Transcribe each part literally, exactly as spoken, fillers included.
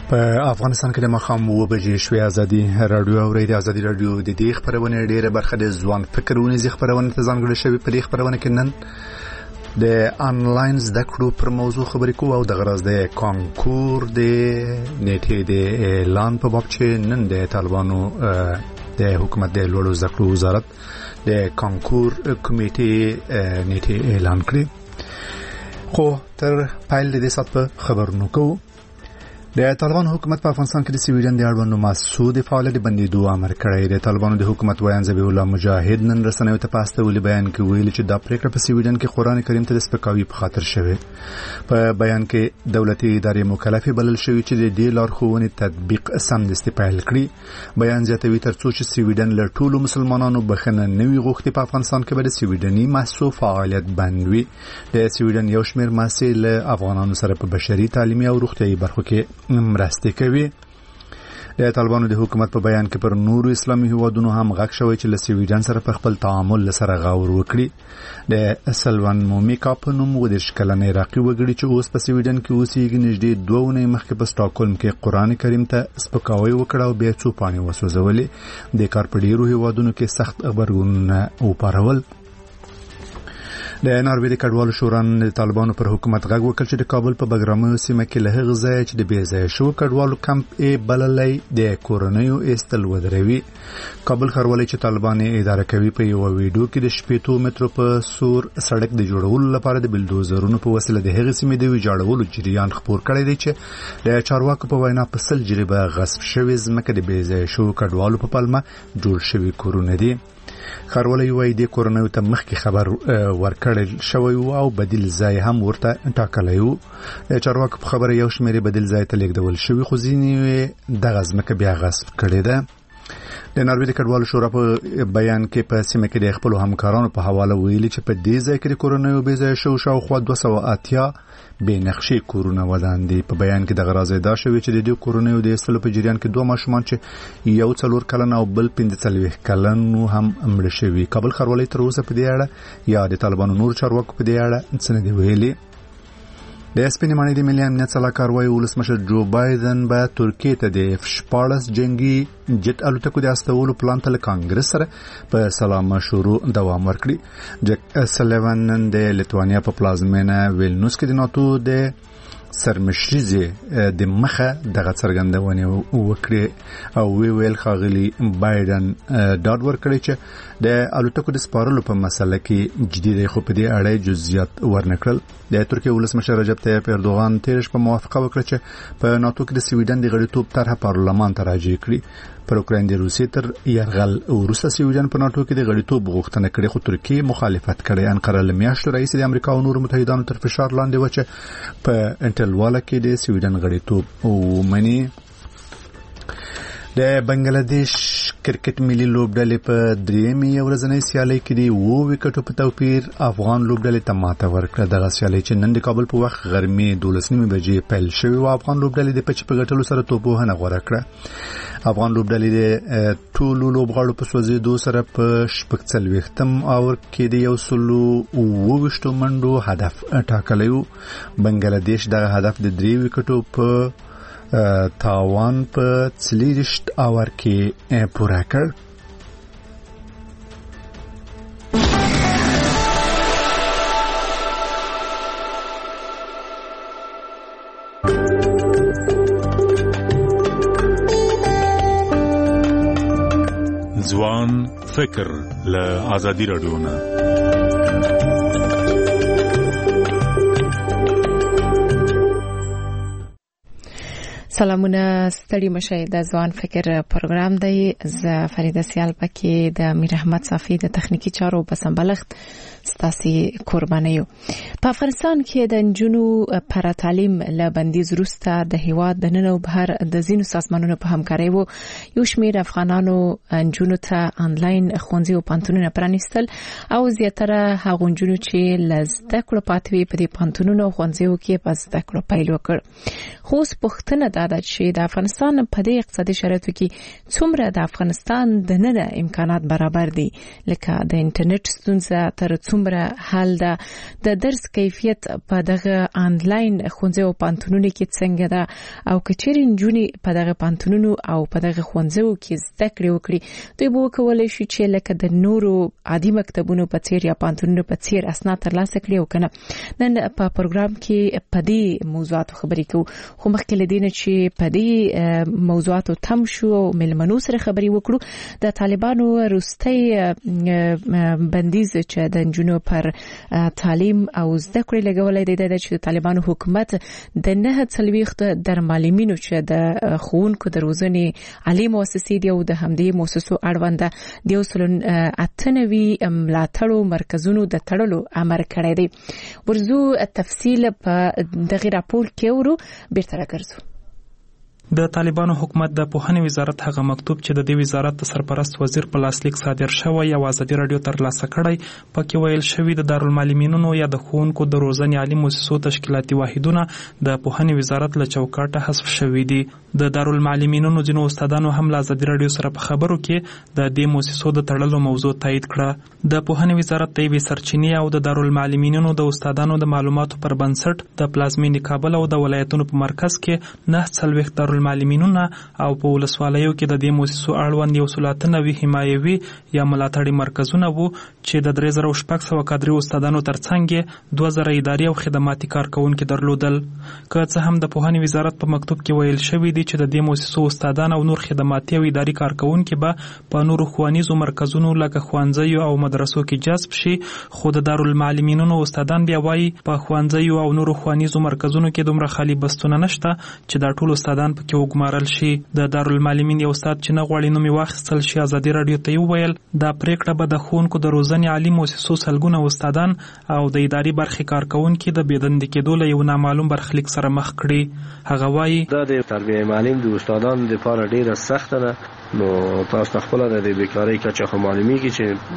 په افغانستان کې د مخام و بجې شوې ازادي رادیو او ریډیو ازادي رادیو د دې خبرونه ډیره برخه د ځوان فکرونه زی خبرونه ته ځانګړې شوی. په دې خبرونه کې نن د انلاین زده کړو پر موضوع خبرې کوو او د غرض د کانکور د نیټې د اعلان په باب چې نن د طالبانو د حکومت د لوړو زده کړو وزارت د کانکور کمیټې نیټې اعلان کړې. خو تر پایل د دې سات په خبرونو کوو. د طالبان حکومت په افغانستان کې د سویډن د اړوندو مسعود فعالیت بندیدو امر کړی دی. طالبانو د حکومت ویان ذبیح الله مجاهد نن رسنیو ته پاسته ولې بیان کې ویل چې دا پریکړه په سویډن کې قرآن کریم ته د سپکاوي په خاطر شوه. په بیان کې دولتي ادارې مکلفه بلل شوی چې د دې لارښوونې تطبیق سمدستي پیل کړي. بیان زیاتوي ترڅو چې سویډن له ټولو مسلمانانو بخښنه نوي غوښتي په افغانستان کې به د سویډني مسعود فعالیت بند وي. د سویډن یو شمېر مسعود له افغانانو سره په بشري تعلیمي او روغتیايي برخو کې مرسته کوي. د طالبانو د حکومت په بیان کې پر نورو اسلامي هیوادونو هم غږ شوی چې له سویډن سره په خپل تعامل سره غور وکړي. د سلوان مومیکا په نوم و د شکلنې عراقي وګړي چې اوس په سویډن کې اوسېږي نږدې دوه اونۍ مخکې په سټاکهولم کې قرآن کریم ته سپکاوی وکړ او بیا څو پاڼې وسوځولې. د کار په ډیرو هیوادونو کې سخت غبرګونونه وپارول. د ناروې د کډوالو شورا د طالبانو پر حکومت غږ وکړ چې د کابل په بګرامو سیمه کې له هغه ځای چې د بې ځایه شو کډوالو کمپ یې بللی د کورنیو ایستل ودروي. کابل ښاروالۍ چې طالبان یې اداره کوي په یو ویډیو کې د شپېتو مترو په سور سړک د جوړولو لپاره د بلدوزرونو په وسیله د هغې سیمې د ویجاړولو جریان خپور کړی دی چې د چارواکو په وینا په سل جریبه غصب شوې ځمکه د بې ځایه شو کډوالو په پلمه جوړ شوي کورونه دي. ښاروالۍ وايي د کورنیو ته مخکې خبر ورکړل شوی او بدیل ځای هم ورته ټاکلی و. د چارواکو په خبره یو شمېر بدیل ځای ته لیږدول شوي خو ځینې دغه ځمکه بیا غصب کړې ده. د ناروې د کډوالو شورا په بیان کې په سیمه کې د خپلو همکارانو په حواله ویلي چې په دې ځای کې د کورنیو بې ځایه شو شاوخوا دوه سوه اتیا بې نقشې کورونه ودان دي. په بیان کې دغه راز ادعا شوې چې د دې کورنیو د ایستلو په جریان کې دوه ماشومان چې یو څلور کلن او بل پنځه څلوېښت کلن هم مړه شوي. کابل ښاروالۍ تر اوسه په دې اړه یا د طالبانو نور چارواکو په دې اړه څه نه دي ویلي. د سپینې ماڼۍ د ملي امنیت سلاکار وايي ولسمشر جو بایدن به ترکیې ته د اف شپاړس جنگي جټ الوتکو د استولو پلان ته له کانګرس سره په سلا مشورو دوام ورکړي. جک سلیوان نن د لیتوانیا په پلازمینه ویلنوس کې د ناتو د سرمشریزه د مخه دغه څرګندونه وکړي او وی ویل ښاغلي بایدن ډاډ ورکړي چې د الوتکو د سپارلو په مسله کې جدي دی خو په دې اړه جزئیات ورنکړل. د ترکیه ولسمشر رجب طیب اردوغان تیرش په موافقه وکړه چې په ناتو کې د سویډن د غړیتوب طرحه پارلمان ته راجع کړي. پر اوکراین د روسیې تر یرغل وروسته سویډن په ناتو کې د غړیتوب غوښتنه کړې خو ترکیه مخالفت کړی. انقره له میاشتو راهیسې د امریکا او نورو متحدانو تر فشار لاندې و چې په انټلواله کې د سویډن غړیتوب ومني. د بنگلاديش کرکټ ملي لوبډلې په درېیمې ورځنۍ سیالۍ کې د اوو وکټو په توپیر افغان لوبډلې ته ماته ورکړه. دغه سیالۍ چې نن د کابل په وخت غرمې دولس نیمې بجې پیل شوې و افغان لوبډلې د پچ په ګټلو سره توپوهنه غوره کړه. افغان لوبډلې د ټولو لوبغاړو په سوځېدو سره په شپږ څلوېښتم اوور کې د یو سلو اووه ویشتو منډو هدف ټاکلی و. بنگلاديش دغه هدف د درې وکټو په تاوان په څلېرویشت اوور کې پوره کړ. ځوان فکر له ازادي رادیو نه سلامونه ستړي مشه. د ځوان فکر پروګرام دی. ز فریده سیال پکې د امیر احمد صافی د تخنیکی چارو په سمبلښت ستاسي قرباني یو. په افغانستان کې د نجونو پر تعلیم له بندیز وروسته د هیواد د نن او بهر د زینو سازمانونو په همکارۍ وو یو شمېر افغانانو نجونو ته انلاین ښوونځي او پانتونونه پرانیستل او زیاتره هغه نجونو چې لزده کړو پاتوي په دې پانتونونو او ښوونځیو کې په زده کړو پیل وکړ. خو اوس پوښتنه ده دا ده چې د افغانستان په دې اقتصادي شرایطو کې څومره د افغانستان د نه امکانات برابر دي، لکه د انټرنیټ ستونزه تر څومره حل ده، د درس کیفیت په دغه آنلاین ښوونځي او پانتونونو کې څنګه ده، او کچېرې نجونې په دغه پانتونونو او په دغه ښوونځیو کې زده کړې وکړي، دوی به وکولی شي چې لکه د نورو عادي مکتبونو په څیر یا پانتونونو په څیر اسناد ترلاسه کړي او کنه. نن په پروګرام کې په دې موضوعاتو خبرې کوو، خو مخکې له دې نه چې په دې موضوعاتو تم شو او ملمنو سره خبرې وکړو، د طالبانو وروستي بندیز چې د نجونو پر تعلیم او زده کړې لګولې دی چې د طالبانو حکومت د نه څلويخت در معلمینو چې د ښوونکو د روزنې عالي مؤسسې دی او د همدې مؤسسو اړوند د یو سل اته نوي ملاتړو مرکزونو د تړلو امر کړی دی. ورزو تفصیل په دغه راپور کې ورو بیرته راګرځو. د طالبانو حکومت د پوهنې وزارت هغه مکتوب چې د دې وزارت د سرپرست وزیر په لاسلیک صادر شوی او ازادي رادیو ترلاسه کړی، پکې ویل شوی د دارالمعلمینونو یا د ښوونکو د روزنې عالي مؤسسو تشکیلاتي واحدونه د پوهنې وزارت له چوکاټه حذف شوي دي. د دارالمعلمینونو ځینو استادانو هم له ازادي رادیو سره په خبرو کې د دې مؤسسو د تړلو موضوع تایید کړه. د پوهنې وزارت د یوې سرچینې او د دارالمعلمینونو د استادانو د معلوماتو پر بنسټ د پلازمینې کابل او د ولایتونو په مرکز کې نه څلوېښت دارالمعلمینونه او په ولسوالیو کې د دې مؤسسو اړوند یو سل اته نوي حمایوي یا ملاتړي مرکزونه وو چې د درې زره شپږ سوه کادري استادانو ترڅنګ دوه زره اداري او خدماتي کارکونکي درلودل. که څه هم د پوهنې وزارت په مکتوب کې ویل شوی دی چې د دې مؤسسو استادان او نور خدماتي او اداري کارکونکي به په نورو ښوونیزو مرکزونو لکه ښوونځیو او مدرسو کې جذب شي، خو د دارالمعلمینونو استادان بیا وایي په ښوونځیو او نورو ښوونیزو مرکزونو کې دومره خالي بستونه نشته چې دا ټول استادان پکې وګمارل شي. د دارالمعلمین یو استاد چې نه غواړي نوم یې واخیستل شي ازادي رادیو ته وویل دا پریکړه به د ښوونکو د روزنې عالي مؤسسو سلګونه استادان او د اداري برخې کارکونکي د بېدندې کېدو له یو نامعلوم برخلیک سره مخ کړي. هغه وایي دا د تربیه معلم د استادانو لپاره ډیره سخته ده، نو تاسو خپل د بیکاری کچه خو معلومیږي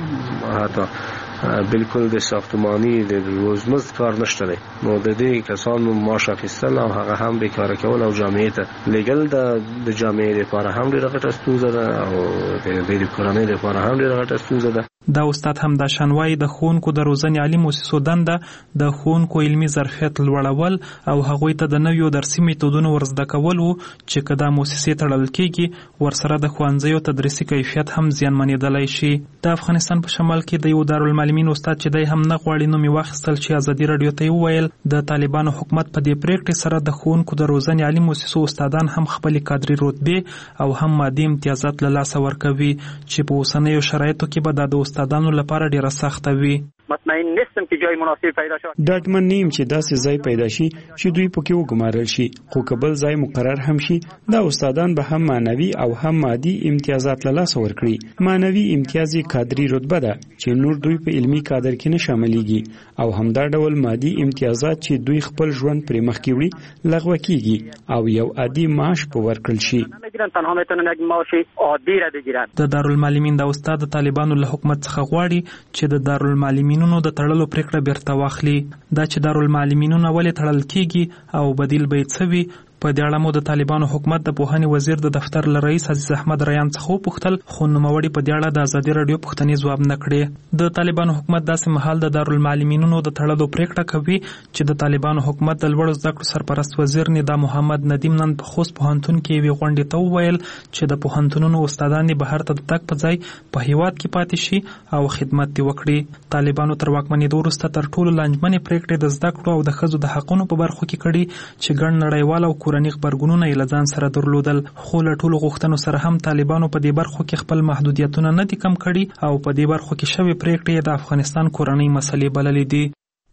چې حتی بالکل د ساختمانی د روزمز کار نشته دی، نو د دې کسانو معاش اخیستل او هغه هم بیکاره کول او جامعې ته لګل د جامعې لپاره هم ډیره غټه ستونزه ده او د دې کورنۍ لپاره هم ډیره غټه ستونزه ده. دا استاد هم دا شانوای د ښوونکو د روزنې عالي مؤسسو دنده د ښوونکو علمي ظرفیت لوړول او هغوی ته د نویو درسي میتودونو ورزده کول وو چې که دا مؤسسې تړل کېږي ورسره د ښوونځیو تدریسي کیفیت هم زیانمنېدلی شي. د افغانستان په شمال کې د یو دارالمعلمین استاد چې دی هم نه غواړي نوم یې واخیستل چې ازادي رادیو ته وویل د طالبانو حکومت په دې پریکړې سره د ښوونکو د روزنې عالي مؤسسو استادان هم خپلې کادري رتبې او هم مادي امتیازات له لاسه ورکوي چې په اوسنیو شرایطو کې به دا د استادانو لپاره ډیره سخته وي. مطمئن نیستم چې جای مناسب پیدا شي. ډاډمن نیم چې داسې ځای پیدا شي چې دوی پکې وګمارل شي، خو کبل ځای مقرر هم شي دا استادان به هم معنوي او هم مادي امتیازات له لاسه ورکړي. معنوي امتیاز کادري رتبه ده چې نور دوی په علمي کادر کې نه شاملېږي او همدا ډول مادي امتیازات چې دوی خپل ژوند پرې مخکې وړي لغوه کیږي او یو عادي معاش په ورکړل شي. تنها میتونن یک معاش عادی را بگیرن. د دارالمعلمین د استاد طالبانو له حکومت څخه غواړي چې د دارالمعلمین نو د تړلو پریکړه بیرته واخلي. دا چې دارالمعلمینونه ولې تړل کیږي او بدیل به یې څه وي، په دې اړه مو د طالبانو حکومت د پوهنې وزیر د دفتر له رئیس عزیز احمد ریان څخه وپوښتل، خو نوموړي په دې اړه د ازادي رادیو پوښتنې ځواب نه کړې. د طالبانو حکومت داسې مهال د دارالمعلمینونو د تړلو پریکړه کوي چې د طالبانو حکومت د لوړو زده کړو سرپرست وزیر ندا محمد ندیم نن په خوست پوهنتون کې یوې غونډې ته وویل چې د پوهنتونونو استادان یې بهر ته د تګ په ځای په هیواد کې پاتې شي او خدمت دې وکړي. طالبانو تر واکمنېدو وروسته تر ټولو لانجمنې پریکړې د زده کړو او د ښځو د حقونو په برخو کې کړي چې ګڼ نړیوال او کورني غبرګونونه له ځان سره درلودل، خو له ټولو غوښتنو سره هم طالبانو په دې برخو کې خپل محدودیتونه نه دي کم کړي او په دې برخو کې شوې پریکړې د افغانستان کورنۍ مسلې بللې دي.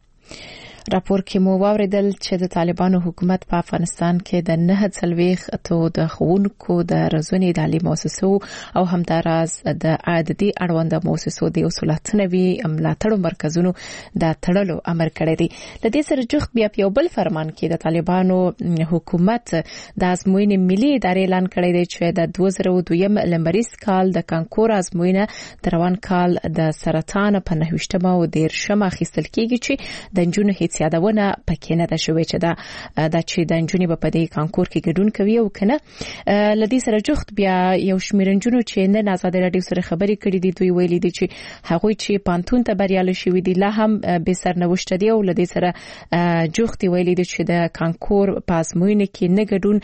راپور کې مو واوریدل چې د طالبانو حکومت په افغانستان کې د نه څلوېښتو د ښوونکو د روزنې د عالي مؤسسو او همداراز د عادي اړوند مؤسسو د یو سل اته نوي ملاتړو مرکزونو د تړلو امر کړی دی. له دې سره جوخت بیا په یو بل فرمان کې د طالبانو حکومت د ازموینې ملي ادارې اعلان کړی دی چې د دوه زره دویم لمریز کال د کانکور ازموینه د روان کال د سرطان په نهه ویشتمه او دیرشمه اخیستل کېږي چې د نجونو هیڅ هیڅ یادونه پکې نه ده شوې چې دا د چې د انجونی په دې کانکور کې ګډون کوي او کنه. لدی سره جوخت بیا یو شمیر انجونو چې نه آزادي رادیو سره خبرې کړې دي دوی ویلي دي چې هغوی چې پانتون ته بریالي شوي دي لا هم به سرنوشت دي او لدی سره جوخت ویلي دي چې د کانکور په ازموینه کې نه ګډون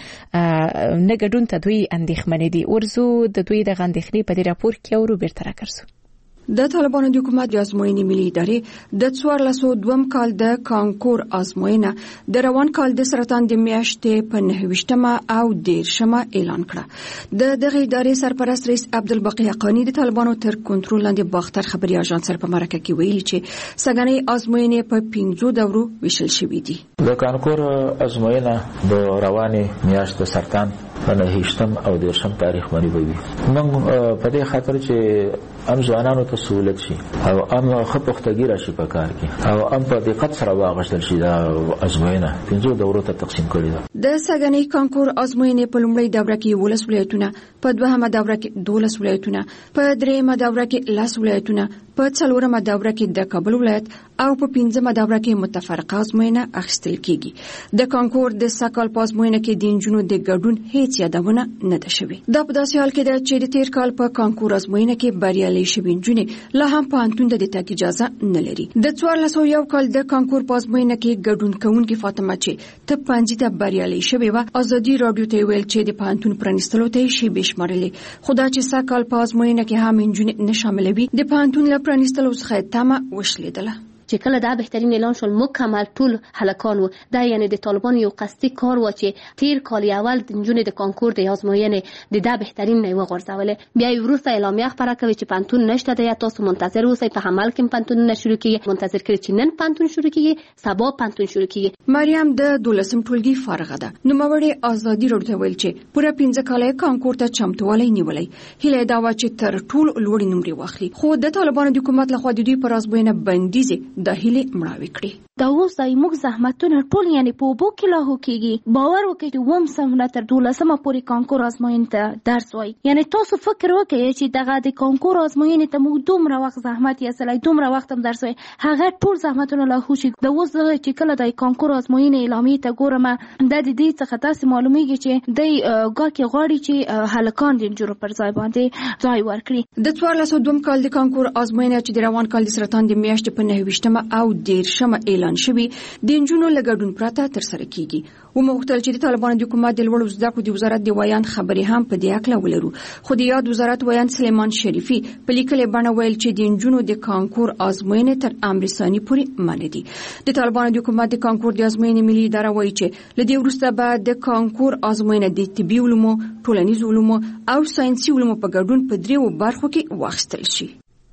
نه ګډون ته دوی اندېښمن دي. ورزو د دوی د غندخري په راپور کې او روبرت راکرسو. د طالبانو د حکومت د ازموینې ملي ادارې د څوارلس سوه دوه کال د کانکور ازموینه د روان کال د سرطان د میاشتې په نهه ویشتمه او دیرشمه اعلان کړه. د دغه ادارې سرپرست رئیس عبدالباقی حقانی د طالبانو تر کنټرول لاندې باختر خبري اژانس سره په مرکه کې ویلي چې سګنې ازموینې په پنځو دورو ویشل شوې دي. د کانکور ازموینه د رواني میاشت سرطان په نهه ویشتم او دیرشم تاریخ باندې وي. موږ په دې خاطر چې ام ځوانانو ته سہولت شي او ام خپختګی راشي په کار کې او ام په دقت سره واغشتل شي دا ازموینه پنځو دورو ته تقسیم کړي ده. د سګنې کانکور ازموینې په لومړۍ دوره کې ولس ولایتونه، په دوهمه دوره کې دولس ولایتونه، په دریمه دوره کې لس ولایتونه، په څلورمه دوره کې د کابل ولایت او په پنځمه دوره کې متفرقه ازموینه اخیستل کیږي. د کانکور د سکهال په ازموینه کې د انجونو د ګډون هیڅ یادونه نه ده شوې. دا په داسې حال کې ده چې د تیر کال په کانکور ازموینه کې بریالي شوي انجونې لا هم پوهنتون ته د تګ اجازه نه لري. د څوارلس سوه یو کال د کانکور په ازموینه کې ګډون کوونکې فاطمه چې ته پنځه ته بریالي شوې وه ازادي راډیو ته ویل چې د پوهنتون پرانیستلو ته یې شیبې شمارلې، خو دا چې سږکال په ازموینه کې هم انجونې نه شاملوي د پوهنتون له پرانیستلو څخه تمه وشلیدله. چې کله دا بهترین اعلان شول مکمل ټول هلکان و دا یعنی د طالبان یو قصدي کار و چې تیر کال اول د نجونې د کانکور د ازموینې د دا بهترین نه وغورځولې بیا وروسته اعلامیه خبره کوي چې پانتون نشته دی تاسو منتظر اوسئ په عمل کې پانتون نه شروع کیږي منتظر کړئ چې نن پانتون شروع کیږي سبا پانتون شروع کیږي. مریم د دولسم ټولګي فارغه ده. نوموړې ازادي راډیو ته ویل چې پوره پنځه کاله کانکور ته چمتووالی نیولی هیله دا و چې تر ټول لوړ نمرې واخلي، خو د طالبانو د حکومت لخوا د دوی پر ازموینه بندیزې د هیله مړاوي کړي. دا اوس دای موږ زحمتونه ټول یعنی په وبو کې لاهو کیږي. باور وکړئ چې وم سمونه تر دولسمه پورې کانکور ازموینې ته درس وای. یعنی تاسو فکر وکړئ چې دغه د کانکور ازموینې ته موږ دومره وخت زحمت یې سلای دومره وخت هم درس وای هغه ټول زحمتونه لاهو شي. دا اوس چې کله د کانکور ازموینې اعلامیه ته ګورم د دې څخه تاسو معلومیږي چې د ګاکي غواړي چې هلکان د جوړ پر ځای باندې ځای ورکړي. د څوارلس سوه دوه کال د کانکور ازموینه چې د روان کال د سرطان د میاشتې په نهه ویشتمه او دیرشمه اعلان شوی د انجونو لګډون پراته تر سره کیږي. و مختل چې د طالبانو د حکومت د لوړو زده کړو د وزارت د ویان خبرې هم په دې اړه ولرو، خو د یاد وزارت ویان سلیمان شریفي په لیکلي بڼه ویل چې د انجونو د کانکور ازموینې تر امر ثاني پورې منع دي. د طالبانو د حکومت د کانکور د ازموینې ملي اداره وایي چې لدې وروسته به د کانکور ازموینه د طبي علومو، ټولنیز علومو او ساينسي علومو په ګډون په دریو برخو کې واخیستل شي.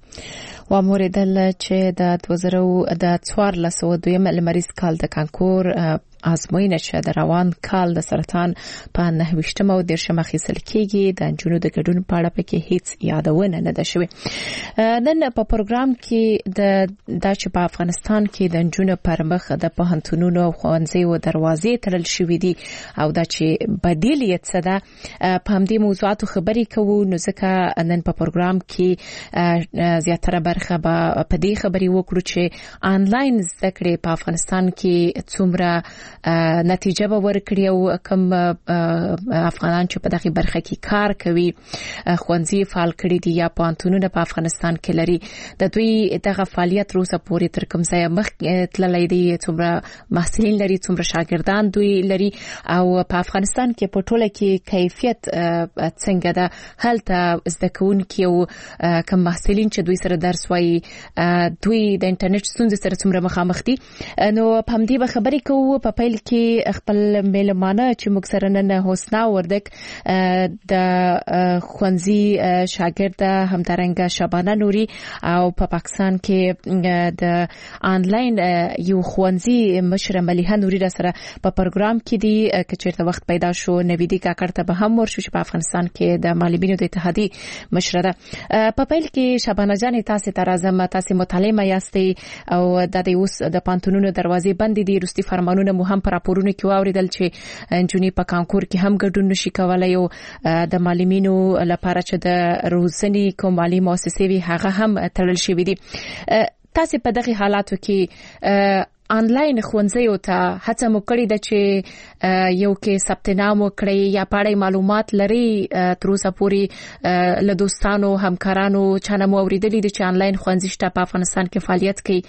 و موریدل چې د دوه زره د څوارلس سوه دویم لمریز کال د کانکور ازموینه چې د روان کال د سرطان په نهه ویشتمه او دیرشمه اخیستل کیږي د انجونو د ګډون په اړه پکې هیڅ یادونه نه ده شوې. نن په پروګرام کې د د چې په افغانستان کې د انجونو پر مخ د پوهنتونونو او ښوونځیو دروازې تړل شوې دي او دا چې بدیل یې څه ده په همدې موضوعاتو خبرې کوو. نو ځکه نن په پروګرام کې زیاتره برخه به په دې خبرې وکړو چې آنلاین زده کړې په افغانستان کې څومره نتیجه به ورکړي او کوم افغانان چې په دغه برخه کې کار کوي ښوونځي فعال کړي دي یا پوهنتونونه په افغانستان کې لري د دوی دغه فعالیت روسه پورې تر کوم ځای مخ تللی دی څومره محصلین لري څومره شاګردان دوی لري او په افغانستان کې په ټوله کې کیفیت څنګه ده هلته زده کوونکي او کوم محصلین چې دوی سره درس وایي دوی د انټرنیټ ستونزې سره څومره مخامخ دي. نو په همدې به خبرې کوو. په پیل کې خپل میلمانه چې موږ سره نن حسنا وردک د ښوونځي شاګرد همدارنګه شبانه نوري او په پاکستان کې د آنلاین یو ښوونځي مشره ملیحه نوري را سره په پروګرام کې دي چې چیرته وخت پیدا شو نویدی کاکړ ته به هم ورشو چې په افغانستان کې د معلمینو د اتحادیې مشره ده. په پیل کې شبانه جان تاسو ته راځم تاسو مطالعه یاستئ او د اوس د پانتونونو دروازې بند دي روستي فرمانونه مو هم پر راپورونه کې واوریدل چې انجونی په کانکور کې هم ګډون نشي کولای او د معلمینو لپاره چې د روزنی کوم مالی مؤسسې وي هغه هم تړل شوی دي. تاسو په دغه حالاتو کې آنلاین ښوونځیو ته هڅه مو کړې ده چې یو کې ثبت نام وکړئ یا پاړې معلومات لري تر اوسه پورې له دوستانو همکارانو چانه مو اوریدلې دي چې آنلاین ښوونځي شته په افغانستان کې فعالیت کوي؟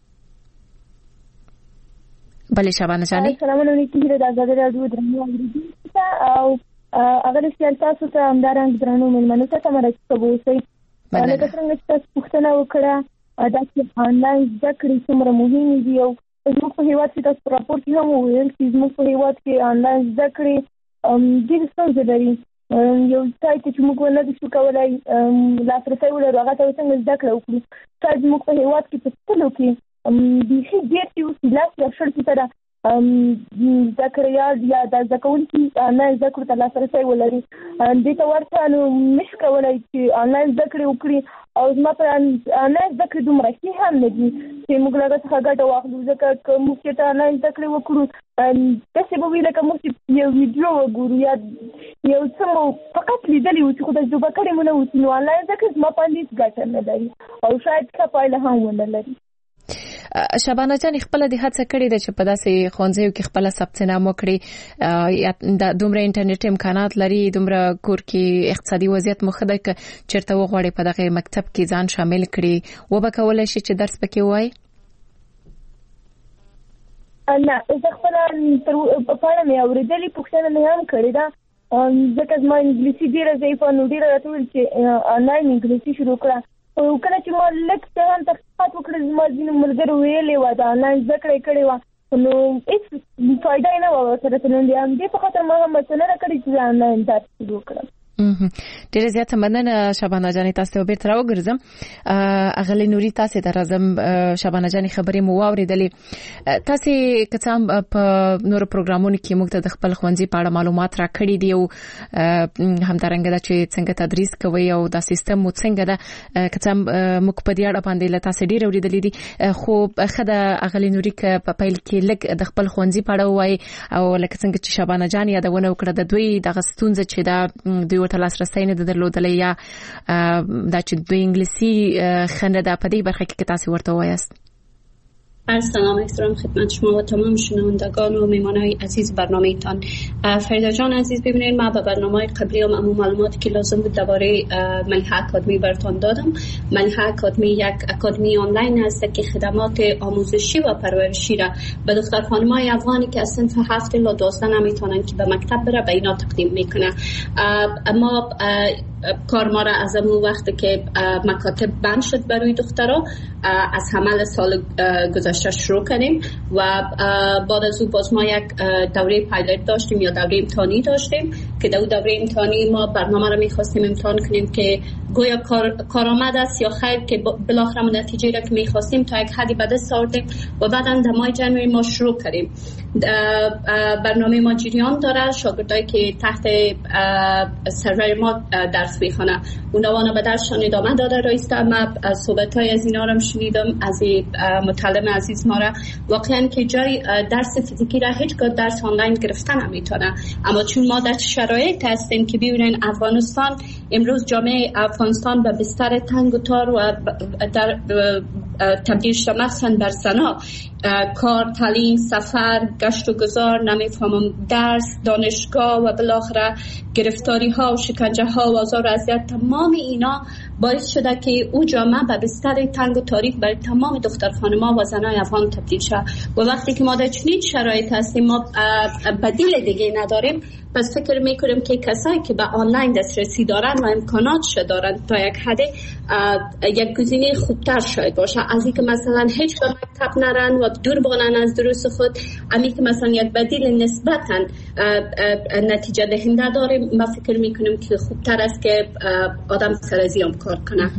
بله شبانه جانې السلام علیکم د آزادۍ راډیو درنو اوریدونکو او اگر سیال تاسو ته همدارنګ درنو مېلمنو ته تمرکز کوئ. لکه څنګه چې تاسو پوښتنه وکړه دا چې آنلاین زده کړې څومره مهمې دي او زموږ په هېواد کې تاسو په راپور کې هم وویل چې زموږ په هېواد کې آنلاین زده کړې ډېرې ستونزې لري. یو ځای ته چې موږ ونه شو کولی لاسرسی ولرو هغه ته څنګه زده کړه وکړو. شاید زموږ په هېواد کې په ټولو کې بیخي ډېر چې اوس لاس یا شل فیصده زده کړیال یا د زده کوونکي آنلاین زده کړو ته لاسرسی ولري. دې ته ورته نو نشي کولی چې آنلاین زده کړې وکړي او زما په آنلاین زده کړې دومره ښې هم نه دي چې موږ له هغه څخه ګټه واخلو. ځکه که موږ چېرته آنلاین زده کړې وکړو داسې به وي لکه موږ چې یو ویډیو وګورو یا یو څه مو فقط لیدلي وو چې خو تجربه کړې مو نه اوسي. نو آنلاین زده کړې زما باندې هېڅ ګټه نه لري او شاید ښه پایله هم ونه لري. شبانه جان خپل د هڅه کړې ده چې په داسې ښوونځیو کې خپل ثبت نام وکړي یا د دومره انټرنیټ امکانات لري دومره کور کې اقتصادي وضعیت مخده ک چیرته وغوړي په دغه مکتب کې ځان شامل کړي و به کولای شي چې درس پکې وای؟ نه زه خپل په اړه مې اورېدلې پوښتنه مې هم کړې ده ځکه زما انګلیسي ډېره ضعیفه نو ډېره راته ویل چې آنلاین انګلیسي شروع کړه. او کله چې ما لږ څه هم تحقیقات وکړل زما ځینو ملګرو ویلې وه د آنلاین زده کړه یې کړې وه نو هېڅ فایده یې نه وه ورسره تللې. همدې په خاطر ما هم هڅه نه ده کړې چې زه آنلاین درس شروع کړم. ډېره زیاته مننه شبانه جانې. تاسو ته بیرته راوګرځم. اغلې نوري تاسو ته راځم. شبانه جانې خبرې مو واورېدلې. تاسو که څه هم په نورو پروګرامونو کې موږ ته د خپل ښوونځي په اړه معلومات راکړي دي او همدارنګه دا چې څنګه تدریس کوي او دا سیستم مو څنګه ده که څه هم موږ په دې اړه باندې له تاسو ډېر اورېدلې دي. خو ښه ده اغلې نوري که په پیل کې لږ د خپل ښوونځي په اړه ووایي او لکه څنګه چې شبانه جان یادونه وکړه د دوی دغه ستونزه چې دا دوی ورته لاسرسی نه درلودلی یا دا چې دوی انګلیسي ښه نه ده په دې برخه کې که تاسو ورته ووایاست. سلام احترام خدمت شما و تمام شنوندگان و میهمانای عزیز برنامه تان. فریدا جان عزیز ببینید ما به برنامه قبلی هم امو معلوماتی که لازم بود درباره ملیحه اکادمی براتون دادم. ملیحه اکادمی یک اکادمی آنلاین است که خدمات آموزشی و پرورشی را به دختر خانم‌های افغانی که از صنف هفت الی دوازده نمیتونن که به مکتب بره به اینا تقدیم میکنه. ما کار ما را از اون وقتی که مکاتب بند شد برای دخترها از حمل سال گذشته شروع کردیم و بعد از اون باز ما یک دوره پایلوت داشتیم یا دوره امتحانی داشتیم که در دوره امتحانی ما برنامه را میخواستیم امتحان کنیم که گویا کار کارآمد است یا خیر که بالاخره نتیجه را که میخواستیم تا یک حدی به دست آوردیم و بعدا در ماه جنوری ما شروع کردیم. برنامه ما جریان داره. شاگردایی که تحت سرور ما درس میخوانه اونها به درسشان ادامه داده رایسته. ما صحبت‌های از اینا رو شنیدم از متعلم عزیز ما را واقعا که جای درس فیزیکی را هیچگاه درس آنلاین گرفتن نمیتونه. اما چون ما در شرایط هستیم که ببینین افغانستان امروز جامعه افغانستان به بستر تنگ و تار و در تبدیل شده مخصوصا بر صنعا کار، تعلیم، سفر، گشت و گذار، نمیفهمم درس، دانشگاه و بالاخره گرفتاری ها و شکنجه ها و آزار و اذیت، تمام اینا باعث شده که او جامعه به بستر تنگ و تاریک برای تمام دختر خانم‌ها و زنای افغان تبدیل شد. و وقتی که ما در چنین شرایط هستیم ما بدیل دیگه نداریم، پس فکر میکنیم که کسایی که به آنلاین دسترسی دارن و امکاناتش دارن تا یک حد یک گزینه خوبتر شاید باشه از اینکه مثلا هیچ جا مکتب نرن و دور بانن از دروس خود. امی که مثلا یک بدیل نسبتا نتیجه دهنده داریم، ما فکر میکنیم که خوبتر است که آدم سر زیام کار کنه.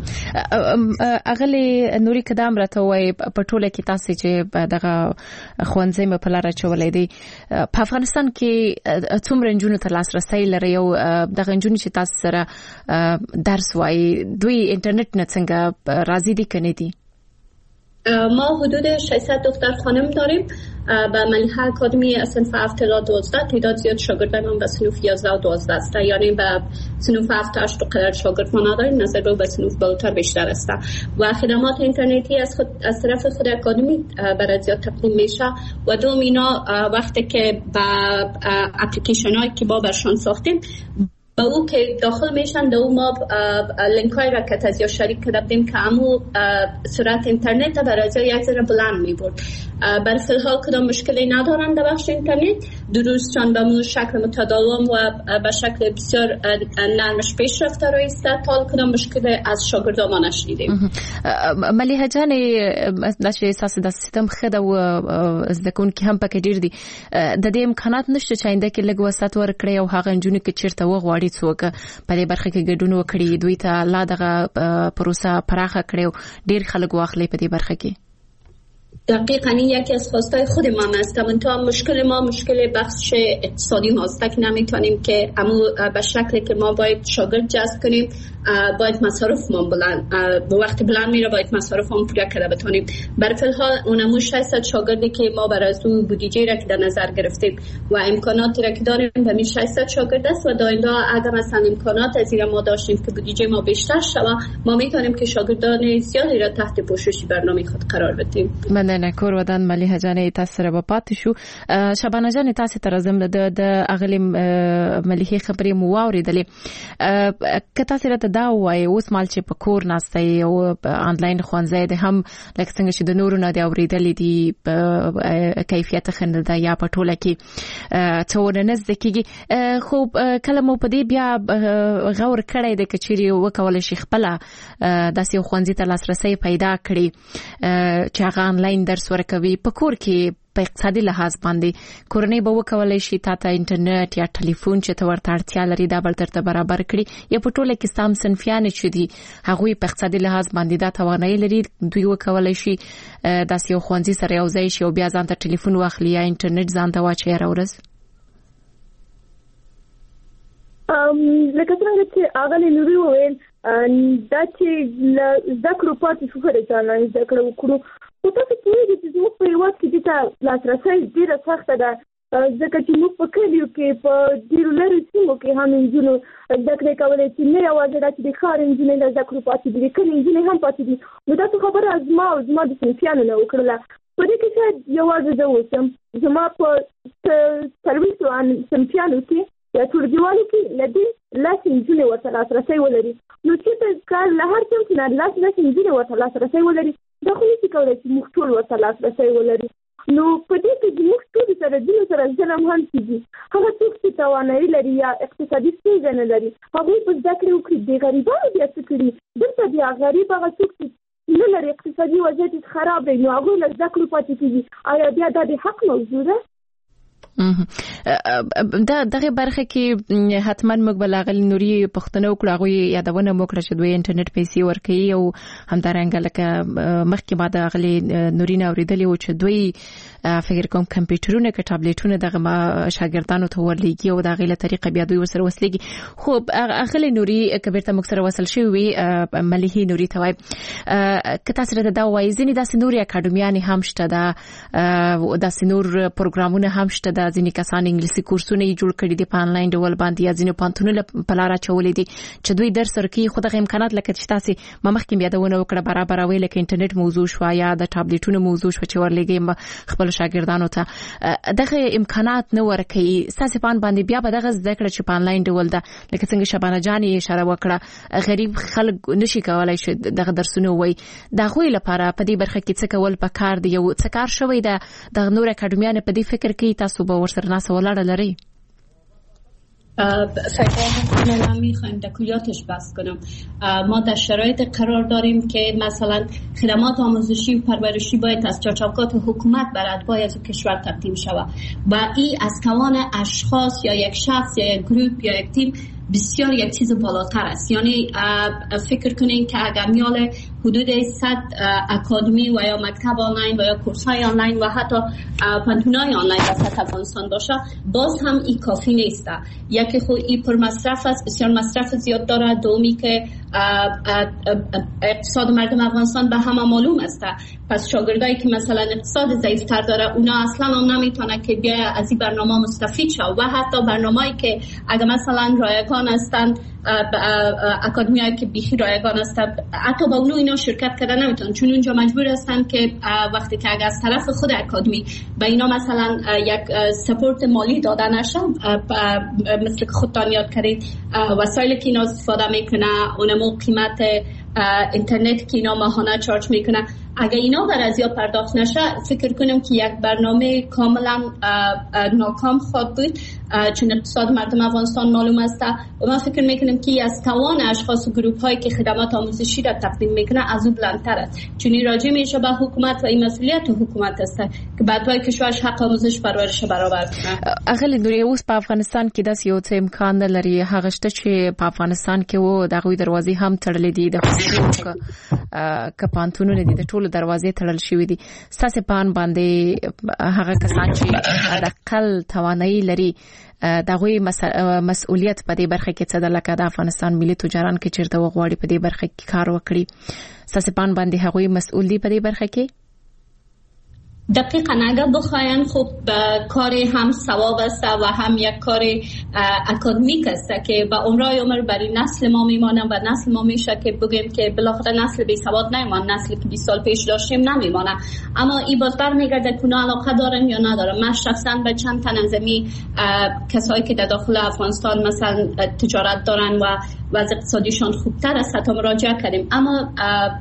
اغلی نوري کدام راته وای په ټوله کې تاسو چې دغه خوانځي په لاره چولې دي په افغانستان کې څومره جنونو ته لاسرسي لري او دغه جنونو چې تاسو سره درس وای دوی انټرنیټ نه څنګه راځي دي کنه دي؟ ما حدود ششصد دختر خانم داریم به ملیحه اکادمی صنف هفت تا دوازده. تعداد زیاد شاگردان به صنف یازده و دوازده است، یعنی به صنف هفت تا هشت قدر شاگرد ما نداریم، نظر به صنف بالاتر بیشتر است و خدمات اینترنتی از خود از طرف خود اکادمی برای زیاد تقدیم میشه و دوم اینا وقتی که به اپلیکیشن هایی که ما برشان ساختیم با او که داخل میشن دو ما لینک های را که تازه شریک کردیم که همو سرعت اینترنت برای یک ذره بلند می برد. بر فی‌الحال کدام مشکلی ندارند در بخش اینترنت، درست چون به مو شکل متداوم و به شکل بسیار نرمش پیش رفته است تا کدام مشکلی از شاگردان ما نشنیدیم. ملیحه جان داسې اساس د سیستم خده او زده کوونکي هم پکې ډیر دي، د دې امکانات نشته چې آینده کې لږ وسات ورکړي او هغه نجونې کې چیرته وغواړي څوک په دې برخه کې ګډون وکړي، دوی ته لا دغه پروسه پراخه کړي او ډیر خلک واخلي په دې برخه کې. دقیقاً این یکی از خواستای خود ما است. منتها مشکل ما مشکل بخش اقتصادی ماست که نمیتونیم که امو به شکلی که ما باید شاگرد جذب کنیم باید مصارف ما بلند به وقت بلند میره باید مصارف ما پورا کرده بتونیم. برای فی‌الحال اونمو ششصد شاگردی که ما برای از اون بودجه را که در نظر گرفتیم و امکاناتی را که داریم به می ششصد شاگرد است و داینده اگر مثلا امکانات از این ما داشتیم که بودجه ما بیشتر شود ما میتونیم که شاگردان زیادی را تحت پوشش برنامه خود قرار بدیم. مننه کور ودان ملیحه جان تاسو سره په پاتې شو. شبانه جان تاسو ته راځم د اغلی ملیحه خبرې مو واوریدلې، که تاسو راته دا وایي اوس مال چې په کور ناستئ او آنلاین ښوونځی د هم لکه څنګه چې د نورو نه دی اوریدلې دي کیفیت ښه ده یا په ټوله کې څه ونه زده کېږي، خو کله مو په دې بیا غور کړی دی که چیرې وکولی شي خپله داسې یو ښوونځي ته لاسرسی پیدا کړي چې هغه آنلاین درس ورکوي په کور کې په اقتصادي لحاظ باندې کورنۍ به وکولای شي تا ته انټرنیټ یا ټلیفون چې ته ورته اړتیا لري دا بل درته برابر کړي، یا په ټوله کې سم صنفیان چې دي هغوی په اقتصادي لحاظ باندې دا توانایي لري دوی وکولای شي داسې یو ښوونځي سره یو ځای شي او بیا ځان ته ټلیفون واخلي یا انټرنیټ ځان ته واچوي هره ورځ. لکه څنګه چې اغلی نوري وویل دا چې زده کړو پاتې شو خو د آنلاین زده کړه وکړو خو تاسو پوهېږئ چې زموږ په هېواد کې دې ته لاسرسی ډېره سخته ده ځکه چې موږ په کلیو کې په ډېرو لرې سیمو کې هم نجونو زده کړې کولی چې نه یوازې دا چې د ښار نجونې له زده کړو پاتې دي د کلي نجونې هم پاتې دي. نو داسې خبره زما او زما د صنفیانو نه وکړله په دې کې شاید یوازې زه اوسم زما په څلوېښتو صنفیانو کې یا ټولګیوالو کې له دې لس نجونې ورته لاسرسی ولري. نو چېرته کار له هر صنف نه لس لس نجونې ورته لاسرسی ولري دا خو نشي کولی چې موږ ټول ورته لاسرسی ولري. نو په دې کې زموږ ټولو سره ځینو سره ظلم هم کېږي. هغه څوک چې توانایي لري یا اقتصادي ستونزه نه لري هغوی په زده کړې وکړي. د غریبانو بیا څه کړي دلته بیا غریب هغه څوک چې نه لري اقتصادي وضعیت خراب دی نو هغوی له زده کړو پاتې کېږي. آیا بیا دا د حق موضوع ده؟ دا دغه برخه کې حتما موږ بل غل نوري پښتنه وکړو هغه یادونه مو کړه چې دوی انټرنیټ پیسې ورکوي او همدارنګه لکه مخکې ما د غلي نوري نه اوریدلې و چې دوی فکر کوم کمپیوټرونه کې ټابلیټونه دغه شاګردانو ته ورلېږي او دغه له طریقې بیا دوی وسره وسلېږي. خو غلي نوري کبیرته موږ سره وصل شوی ملیحه نوري ته وای کته سره دا وای ځینې داسې نوري اکاډمیانې هم شته دا داسې نور پروګرامونه هم شته دا ځینې کسان انګلیسي کورسونه یې جوړ کړي دي په آنلاین ډول باندې یا ځینې پانتونونه په لاره چولې دي چې دوی درس ورکوي خو دغه امکانات لکه چې تاسې ما مخکې یادونه وکړه برابروي لکه انټرنیټ موضوع شو یا د ټابلیټونو موضوع شو چې ورلېږي خپل شاګردانو ته دغه امکانات نه ورکوي ستاسې په باندې بیا به دغه زده کړه چې په آنلاین ډول ده لکه څنګه شبانه جان یې اشاره وکړه غریب خلک نشي کولای شي دغه درسونه وایي د هغوی لپاره په دې برخه کې څه کول پکار دی یو څه کار شوی ده د نور اکاډمیانو په دې فکر کې تاسو به ورسره ناسه ولاړه لري؟ فکر نمیخوایم در کلیاتش بحث کنم. ما در شرایط قرار داریم که مثلا خدمات آموزشی و پرورشی باید از چارچوبات حکومت بر اتباع از کشور تقدیم شود و این از توان اشخاص یا یک شخص یا یک گروپ یا یک تیم بسیار یک چیز بالاتر است. یعنی فکر کنین که اگر میال حدود صد اکادمی و یا مکتب آنلاین و یا کورس های آنلاین و حتی پانتونای آنلاین وسط افغانستان باشه، باز هم این کافی نیست. یکی خود این پر مصرف است، بسیار مصرف زیاد داره. دومی که اقتصاد مردم افغانستان به همه معلوم است. پس شاگردایی که مثلا اقتصاد ضعیفتر داره اونا اصلا هم نمیتونه که بیا از این برنامه مستفید شه و حتی برنامه‌ای که اگر مثلا رایگان هستند، اکادمیایی که بیخی رایگان هستند، حتی با اونو اینا شرکت کردن نمیتونن، چون اونجا مجبور هستن که وقتی که اگر از طرف خود اکادمی به اینا مثلا یک سپورت مالی داده نشه، مثل که خودتان یاد کردید وسایلی که اینا استفاده میکنه، اونمو قیمت اینترنت که اینا ماهانه چارج میکنه، اگر اینا بر از یا پرداخت نشه فکر کنم که یک برنامه کاملا ناکام خواهد بود، چون اقتصاد مردم افغانستان معلوم است و من فکر میکنم که از توان اشخاص و گروه هایی که خدمات آموزشی را تقدیم میکنه از او بلندتر است، چون این راجع میشه به حکومت و این مسئولیت حکومت است که بعدهای کشورش حق آموزش پرورش برابر کنه. اغلی نوري اوس په افغانستان کې داس یو څه امکان نه لري، هغه شته چې په افغانستان کې وو دغه دروازې هم تړلې دي، د خصوصي ک پانتونونه دي، د ټولو دروازې تړل شوې دي. ساسه پان باندې هغه کسان چې د اقل توانایي لري دغه مسؤلیت په دې برخه کې څه د لکه د افغانستان ملي تجاران کې چیرته وغواړي په دې برخه کې کار وکړي، ساسه پان باندې هغه مسؤل دي په دې برخه کې. دقیقاً اگر بخواین خب کار هم ثواب است و هم یک کار اکادمیک است که با عمرای عمر برای نسل ما میمانه و نسل ما میشه که بگیم که بالاخره نسل بی سواد نمیمان، نسلی که بیست سال پیش داشتیم نمیمانه. اما این باز برمیگرده که اونا علاقه دارن یا ندارن. من شخصا به چند تن از می کسایی که در داخل افغانستان مثلا تجارت دارن و وضع اقتصادیشان خوبتر است حتی مراجعه کردیم، اما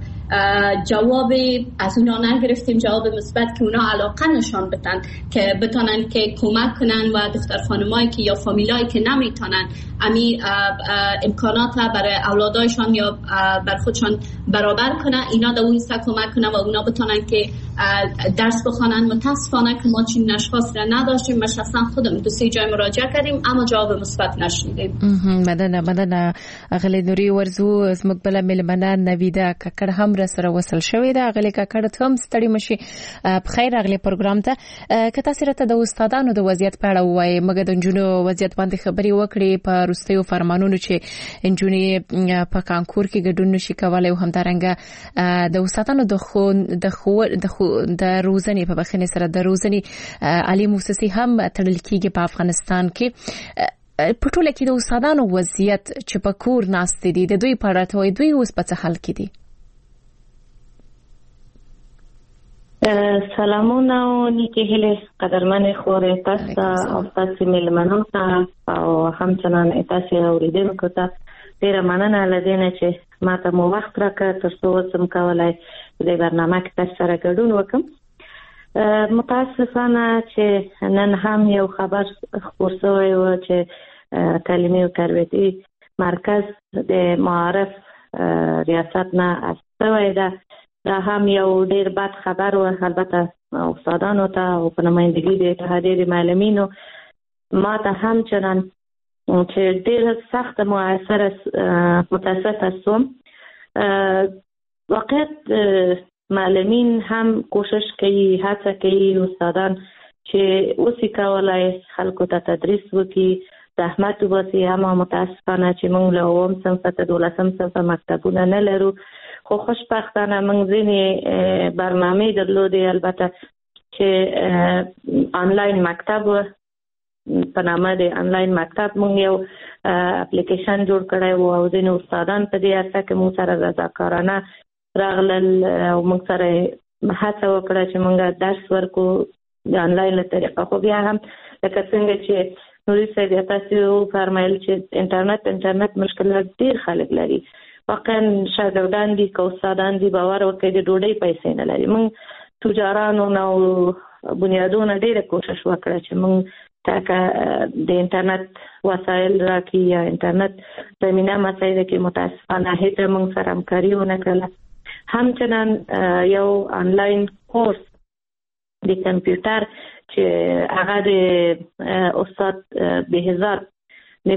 جواب از اونا نگرفتیم، جواب مثبت که اونا علاقه نشان بدن که بتونن که کمک کنن و دختر خانمایی که یا فامیلایی که نمیتونن امی امکانات برای اولادایشان یا بر خودشان برابر کنن، اینا در اون سا کمک کنن و اونا بتونن که درس بخوانن. متاسفانه که ما چین اشخاص را نداشتیم، ما شخصا خودم دو سه جای مراجعه کردیم اما جواب مثبت نشنیدیم. مدنه مدنه اغلی نوري ورزو زموږ بل ملمنه نویده ککړ هم را سره وصل شوې ده. اغلی ککړ ته هم ستړي مشي بخیر اغلی پروګرام ته که تاسو راته د استادانو د وضعیت په اړه وایي، مګر د انجونو وضعیت باندې خبري وکړي په روستیو فرمانونو چې انجونې په کانکور کې ګډون نشي کولای او همدارنګه د استادانو د خو د خو د روزنې په بخنه سره د روزنې عالی مؤسسې هم تړل کېږي په افغانستان کې. په ټوله کې د استادانو وضعیت چې په کور ناست دي د دوی په اړه ته دوی اوس په څه حال کې دي؟ سلامونه او نیکی هیله قدرمن خورې تاسو او تاسو ملمنو ته او همچنان تاسو اوریدونکو ته ډیره مننه لدینه چې ماته مو وخت راکړ ترڅو سم کولای د برنامه کې تاسو سره ګډون وکم. متاسفانه چې نن هم یو خبر خپور شوی و چې تعلیمي او تربیتي مرکز د معارف ریاست نه استوي ده. دا هم یو ډیر بد خبر و، البته استادانو ته او په نمائندګۍ د اتحادیې معلمینو ما ته هم چنان چې ډیر سخت موثر متاسفه سوم. واقعیت معلمین هم کوشش کوي، هڅه کوي استادان چې اوسې کولای خلکو ته تدریس وکړي، زحمت وباسي، اما متاسفانه چې موږ له اووم صنف ته دولسم صنف مکتبونه نه لرو. خو خوشبختانه موږ ځینې برنامې درلودې، البته چې آنلاین مکتب په نامه د آنلاین مکتب موږ یو اپلیکیشن جوړ کړی و او ځینې استادان په دې هڅه کې موږ سره رضاکارانه راغلل او موږ سره هڅه وکړه چې موږ درس ورکو د آنلاین له طریقه. خو بیا هم لکه څنګه چې نوري صاحب تاسو فرمایل چې انټرنیټ انټرنیټ مشکلات ډیر خلک لري. واقعا شاګردان دي که استادان دي باور وکړي د ډوډۍ پیسې نه لري. موږ تجارانو نو بنیادونه ډیره کوشش وکړه چې موږ تاکه د انټرنیټ وسایل راکړي یا انټرنیټ زمینه مسایل کې متاسفانه هیڅ موږ سره همکاري ونه کړله. همچنان یو آنلاین کورس د کمپیوټر چې هغه د استاد بهزاد د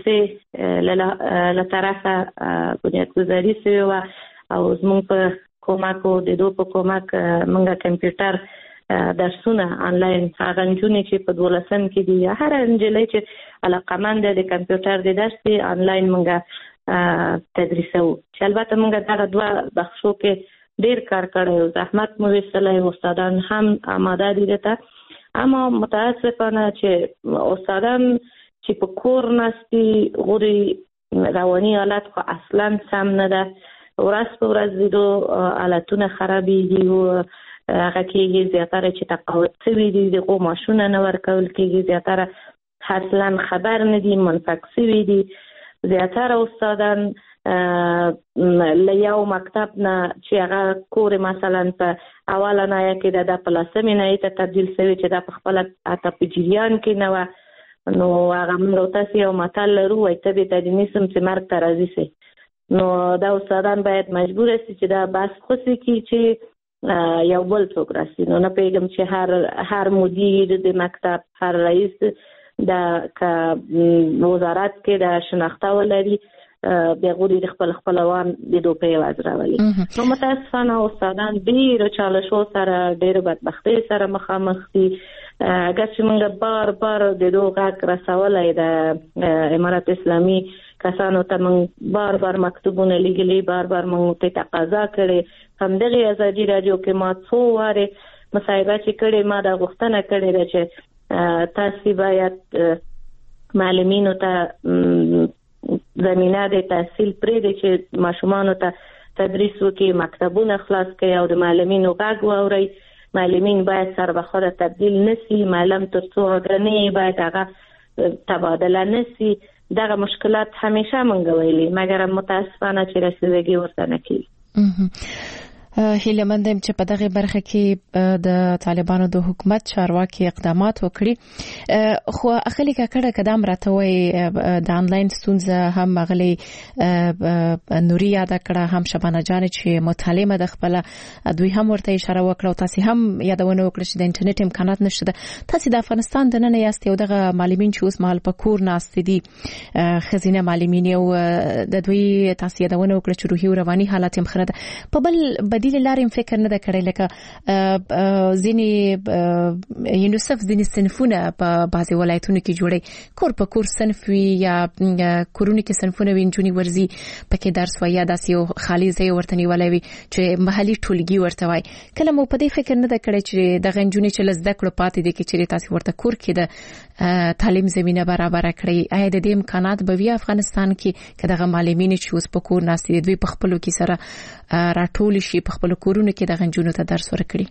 مؤسسې له طرفه بنیادګذاري شوې وه او زموږ په کومک او د دوی په کومک موږ کمپیوټر درسونه آنلاین هغه نجونې چې په دولسم کې دي هر نجلۍ چې علاقمند د کمپیوټر د درس دی آنلاین موږ تدریسو چې البته موږ دغه دوه بخشو کې ډیر کار کړی او زحمت مو ویستلی استادان هم آماده دي دته اما متاسفانه چې استادان چې په کور ناستي غوري رواني حالت خو اصلا سم نه ده ورځ په ورځ د دوی حالتونه خرابېږي او هغه کېږي زیاتره چې تقاعد شوي دي دغو معاشونه نه ورکول کېږي زیاتره اصلا خبر نه دي منفک شوي دي زیاتره استادان له یو مکتب نه چې هغه کور مثلا په اوله نایه کې د په لسمې نایې ته تبدیل شوي چې دا په خپله حتی په جریان کې نه وه نو هغه موږ تاسې یو متل لرو وایي ته دې ته دې نیسم چې مرګ ته راضي شي نو دا استادان باید مجبور شي چې دا بحث خوشي کړي چې یو بل څوک راسي نو نه پوهېږم چې هر هر مدیر د مکتب هر رئیس د که وزارت کې د شناخته ولري بیا غوري د خپل خپلوان د دوی په عوض راولي نو متاسفانه استادان ډېرو چالشو سره ډېرو بدبختۍ سره مخامخ دي اگر چې موږ بار بار د دوی غږ رسولی د امارت اسلامي کسانو ته موږ بار بار مکتوبونه لیږلي بار بار موږ ته تقاضا کړې همدغې ازادي راډیو کې ما څو وارې مصاحبه چې کړې ما دا غوښتنه کړې ده چې تاسې باید معلمینو ته زمینه د تحصیل پرېږدئ چې ماشومانو ته تدریس وکړي مکتبونه خلاص کړي او د معلمینو غږ واورئ معلمین باید سر به خود تبدیل نسی معلم تر څو غرنې باید هغه تبادله نسی دغه مشکلات همیشه مونږ ویلي مګر متاسفانه چې رسیدګي ورته نه کیږي هیله مند یم چې په دغه برخه کې د طالبانو د حکومت چارواکي اقدامات وکړي خو اخلي کړه قدم راته وي د انلاین ستونزه هم مغلي نوري یاد کړه هم شبانه جان چې مطالعه د خپل دوی هم ورته اشاره وکړه او تاسو هم یادونه وکړه چې د انټرنیټ امکانات نشته تاسو د افغانستان د نن یاست یو دغه معلمین چې اوس مال په کور ناست دي خزینه معلمین او د دوی تاسو یادونه وکړه چې روحي او رواني حالت هم خراب په بل بدیل لارې فکر نه کړی لکه ځینی یونیسف ځینی صنفونه په بعضي ولایتونو کې جوړي کور په کور صنف وي یا کورونو کې صنفونه وینځونی ورزي پکې درس وایي داسې یو خالي ځای ورته نیولای وي چې محلي ټولګي ورته وایي کله مو په دې فکر نه کړی چې د غنجونی چې لزده کړو پاتې دي چې تاسو ورته کور کې د تعلیم زمينه برابر کړی آیا د دې امکانات به وي افغانستان کې که دغه معلمین چې اوس په کور ناست دي دوی په خپلو کې سره راټول شي په خپل کورونو کې د غنجونو ته درس ورکړي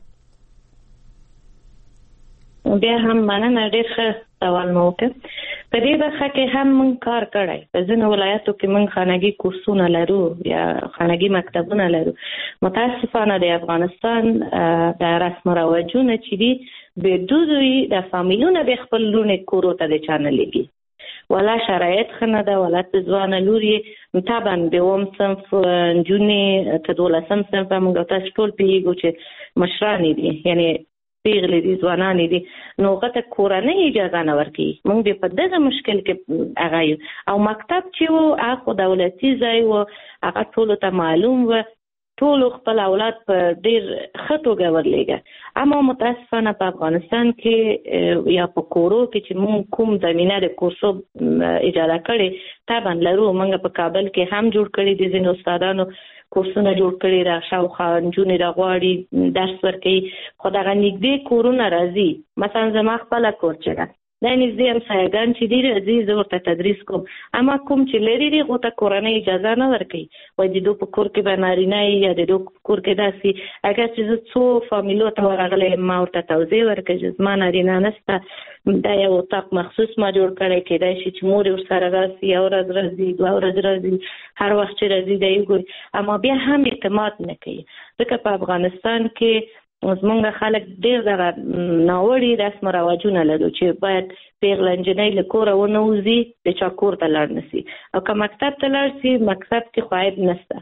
بیا هم مننه ډېر ښه سوال مو وکړ په دې برخه کې هم موږ کار کړی په ځینو ولایاتو کې موږ خانګي کورسونه لرو یا خانګي مکتبونه لرو متاسفانه د افغانستان د رسم و رواجونه چې دي به دوی د فامیلونه د خپل لونې کورو ته د چانه لګي ولا شرایط خنه ده ولا ځوان لوري طبعا به وم صنف جوني تدولسم صنف موږ تاسو ټول پیګو چې مشران دي یعنی پیغلې دي ځوانان دي نو غته کورنۍ اجازه نه ورکي موږ په دغه مشکل کې هغه او مکتب چې وو هغه دولتي ځای وو هغه ټول ته معلوم و ټول خپل اولاد په ډیر خطو ګورلېګه اما متاسفانه په افغانستان کې یا په کورو کې چې موږ کوم زمينه د کورسو اجازه کړې طبعا لرو موږ په کابل کې هم جوړ کړی دي ځینو استادانو کورسونه جوړ کړي را شاوخوا نجونې را غواړي درس ورکوي خو دغه نږدې کورونه راځي مثلا زما خپله کور چې ده دا نږدې همسایګان چې دي راځي زه ورته تدریس کوم اما کوم چې لرې دي هغو ته کورنۍ اجازه نه ورکوي وایي د دوی په کور کې به نارینه یا د دوی په کور کې داسې اگر چې زه څو فامیلو ته ورغلی ما ورته توضیح ورکړه چې زما نارینه نشته دا یو اتاق مخصوص ما جوړ کړی کېدای شي چې مور ورسره راسي یو ورځ راځي دوه ورځې راځي هر وخت چې راځي دی وګوري اما بیا هم اعتماد نه کوي ځکه په افغانستان کې زمونږ خلک ډېر دغه ناوړي رسم و رواجونه لرو چې باید پیغله نجلۍ له کوره ونه وځي د چا کور ته لاړ نه سي او که مکتب ته لاړ سي مکتب کې خو عیب نشته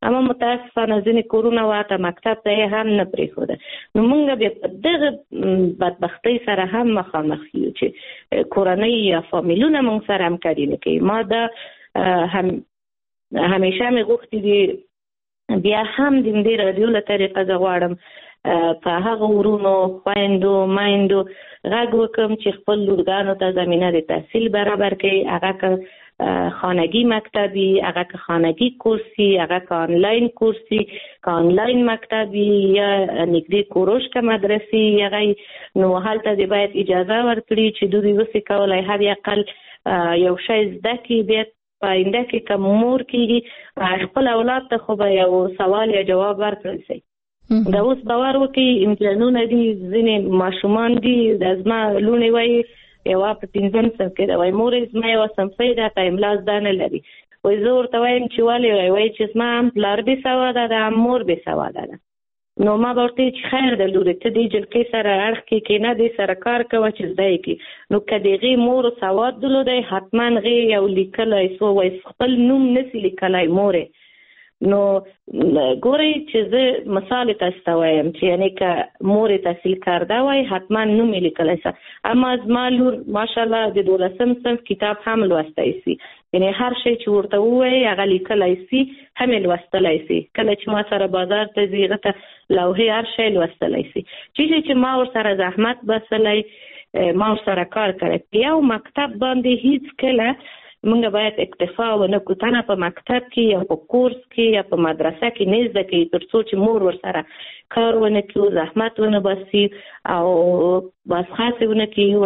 اما متاسفانه ځینې کورونه واته مکتب ته هم نه پرېښوده. نو موږ بیا په دغه بدبختۍ سره هم مخامخ یو چې کورنۍ یا فامیلونه موږ سره همکاري نه کوي. ما دا هم همیشه مې غوښتي دي بیا هم د دې رادیو له طریقه زه غواړم په هغه ورونو خویندو مایندو غږ وکړم چې خپل لورګانو ته زمینه د تحصیل برابر کړي، هغه که خانگی مکتبی، هغه که خانگی کورسی، هغه که آنلاین کورسی، که آنلاین مکتبی یا نږدې کوروش که مدرسې هغه، نو هلته دې باید اجازه ورکړي چې دوی وسې کولی هر اقل یو شی زده کړي، بیا په آینده کې که مور کېږي خپل اولاد ته خو به یو سوال یا جواب ورکړل شي. دا اوس باور وکړي امتحانونه دي، ځینې ماشومان دي د زما لوڼې وایي یوه په پنځم صنف کې ده، وایي مورې زما یوه صنفۍ ده که املا زده نه لري. وایي زه ورته وایم چې ولې، وایي وایي چې زما هم پلار بې سواده ده هم مور بې سواده ده. نو ما به ورته وایي چې خیر ده لورې ته دې جلکۍ سره اړخ کې کښېنه، دې سره کار کوه چې زده یې کړي. نو که د هغې مور سواد درلودی حتما هغې یو لیکلی سو، وایي خپل نوم نسي لیکلی مورې. نو ګورئ چې زه مثال تاسو ته وایم چې یعنی که مورې تحصیل کرده وای حتما نوم یې لیکلی سه. اما زما لور ماشاءالله د دولسم صنف کتاب هم لوستی سي، یعنی هر شی چې ورته ووایي هغه لیکلی سي هم یې لوستلی سي. کله چې ما سره بازار ته ځي هغه ته لوحې هر شی لوستلی سي. چیزې چې ما ورسره زحمت بسلی ما ورسره کار کړی. یو مکتب باندې هیڅ کله موږ باید اکتفا ونه کړو، تنه په مکتب کې یا په کورس کې یا په مدرسه کې نه زده کوي تر څو چې مور ورسره کار ونه کړو، زحمت ونه باسي او بس خاصې ونه کړي،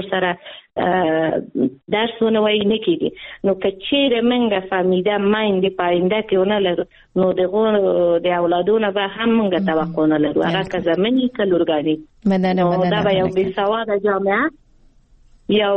ورسره درس ونه وایي نه کېږي. نو که چیرې موږ فهمیده میندې په آینده کې ونه لرو نو دغو د اولادونه به هم موږ توقع نه لرو، هغه که زمینې که لورګانې. نو دا به یو بې سواده جامعه یو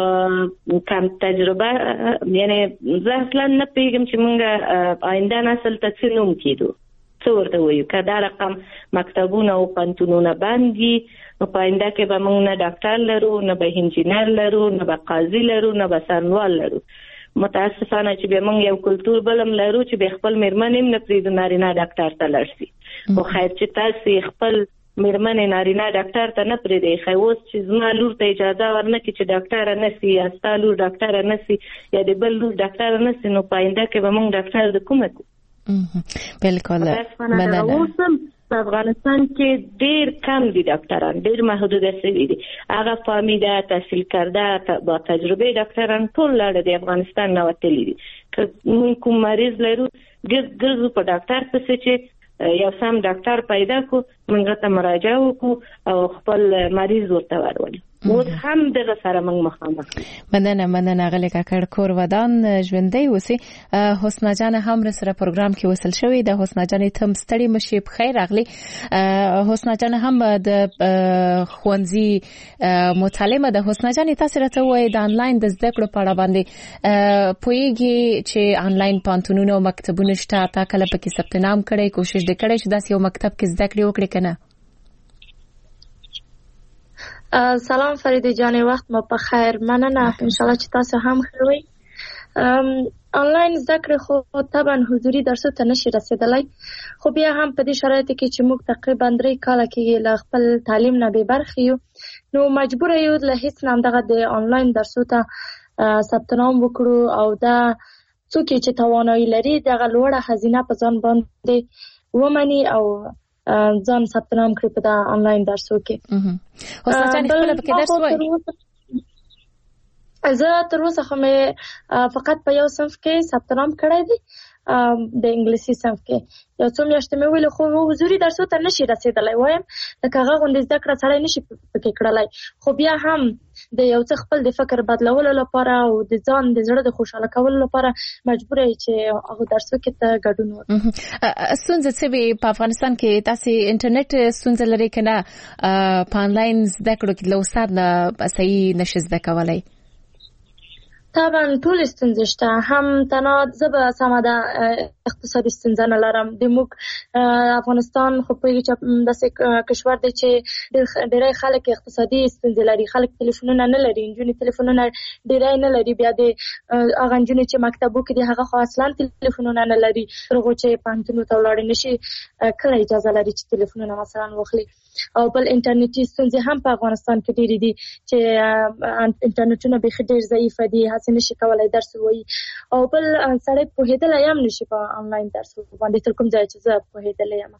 کم تجربه، یعنی زه اصلا نه پیږم چې مونږ آینده نسل ته څه نوم کېدو، څه ورته وایو. که دا رقم مکتبونه او پوهنتونونه بند دي نو په آینده کې به مونږ نه ډاکټر لرو، نه به انجینر لرو، نه به قاضي لرو، نه به څارنوال لرو. متاسفانه چې به مونږ یو کلتور بلم لرو چې به خپل مېرمنې هم نه پرېږدو نارینه ډاکټر ته لاړ شي. خو خیر چې تاسې خپل مېرمنې نارینه ډاکټر ته نه پرېږدئ. ښایي اوس چې زما لور ته اجازه ورنه کړي چې ډاکټره نه سي یا ستا لور ډاکټره نه سي یا د بل لور ډاکټره نه سي، نو په آینده کې به موږ ډاکټر د کومه کړو؟ بالکل. مننه. اوس هم په افغانستان کې ډېر کم دي ډاکټران، ډېر محدوده شوي دي. هغه فهمیده تحصیل کرده با تجربه ډاکټران ټول لاړه د افغانستان نه وتلي دي. که موږ کوم مریض لرو ګرځو په ډاکټر پسې چې یو سم ډاکټر پیدا کو، موږ ته مراجعه وکړو او خپل مریض ورته ورولو. اوس هم دغه سره موږ مخامخ. مننه مننه غلی کاکړ کور ودان ژوندۍ اوسئ. حسنا جان هم سره پروګرام کې وصل شوې ده. حسنا جان تم ستړي مشي په خیر راغلي. حسنا جان هم د ښوونځي متعلمه ده. حسنا جان تاسو راته وایي د انلاین د زده کړو په اړه باندې پوهیږي چې انلاین پوهنتونونه او مکتبونه شته، تا کله پکې ثبت نام کړی، کوشش دې کړی چې داسې یو مکتب کې زده کړې وکړې که نه؟ سلام فریده جان، وخت مو په خیر. مننه، ان شاء الله چې تاسو هم ښه وئ. آنلاین زده کړې خو طبعا حضوري درسو ته نشي رسیدلی، خو بیا هم په دې شرایطو کې چې موږ تقریبا درې کاله کېږي له خپل تعلیم نه بې برخې یو، نو مجبوره یو له هیڅ نه همدغه د آنلاین درسو ته ثبت نام وکړو او دا څوک چې توانایي لري دغه لوړه هزینه په ځان باندې ومني او ځان ثبت نام کړي په دا آنلاین درسو کې. حسنا جان خپل پکې درس وایي؟ زه تر اوسه خو مې فقط په یو صنف کې ثبت نام کړی دی، د انګلیسي صنف کې یو څو میاشتې مې ویلې، خو حضوري درسو ته نشي رسیدلی. وایم لکه هغه غوندې زده کړه سړی نشي پکې کړلی، خو بیا هم د یو څه خپل د فکر بدلولو لپاره او د ځان د زړه د خوشحاله کولو لپاره مجبوره یې چې هغه درسو کې ته ګډون وکړي. ستونزه څه وي په افغانستان کې؟ تاسې انټرنیټ ستونزه لرئ که نه په آنلاین زده کړو کې له استاد نه صحیح نشي زده کولی؟ طبعا ټول ستونزې شته، هم تنها زه به سمه ده اقتصادي ستونزه نه لرم. د موږ افغانستان خو پوهېږي چې داسې کشور دی چې ډېری خلک اقتصادي ستونزې لري، خلک تلیفونونه نه لري، نجونې تلیفونونه ډېری نه لري، بیا د هغه نجونې چې مکتبو کې دي هغه خو اصلا تلیفونونه نه لري، تر هغو چې پوهنتونو ته ولاړې نه شي کله اجازه لري چې تلیفونونه مثلا واخلي. او بل انټرنیټي ستونزې هم په افغانستان کې ډېرې دي چې انټرنیټونه بیخي ډېر ضعیفه دي، هسې نشي کولی درس ووایي. او بل سړی پوهېدلی هم نشي په آنلاین درس باندې تر کوم ځای چې زه پوهېدلی یم،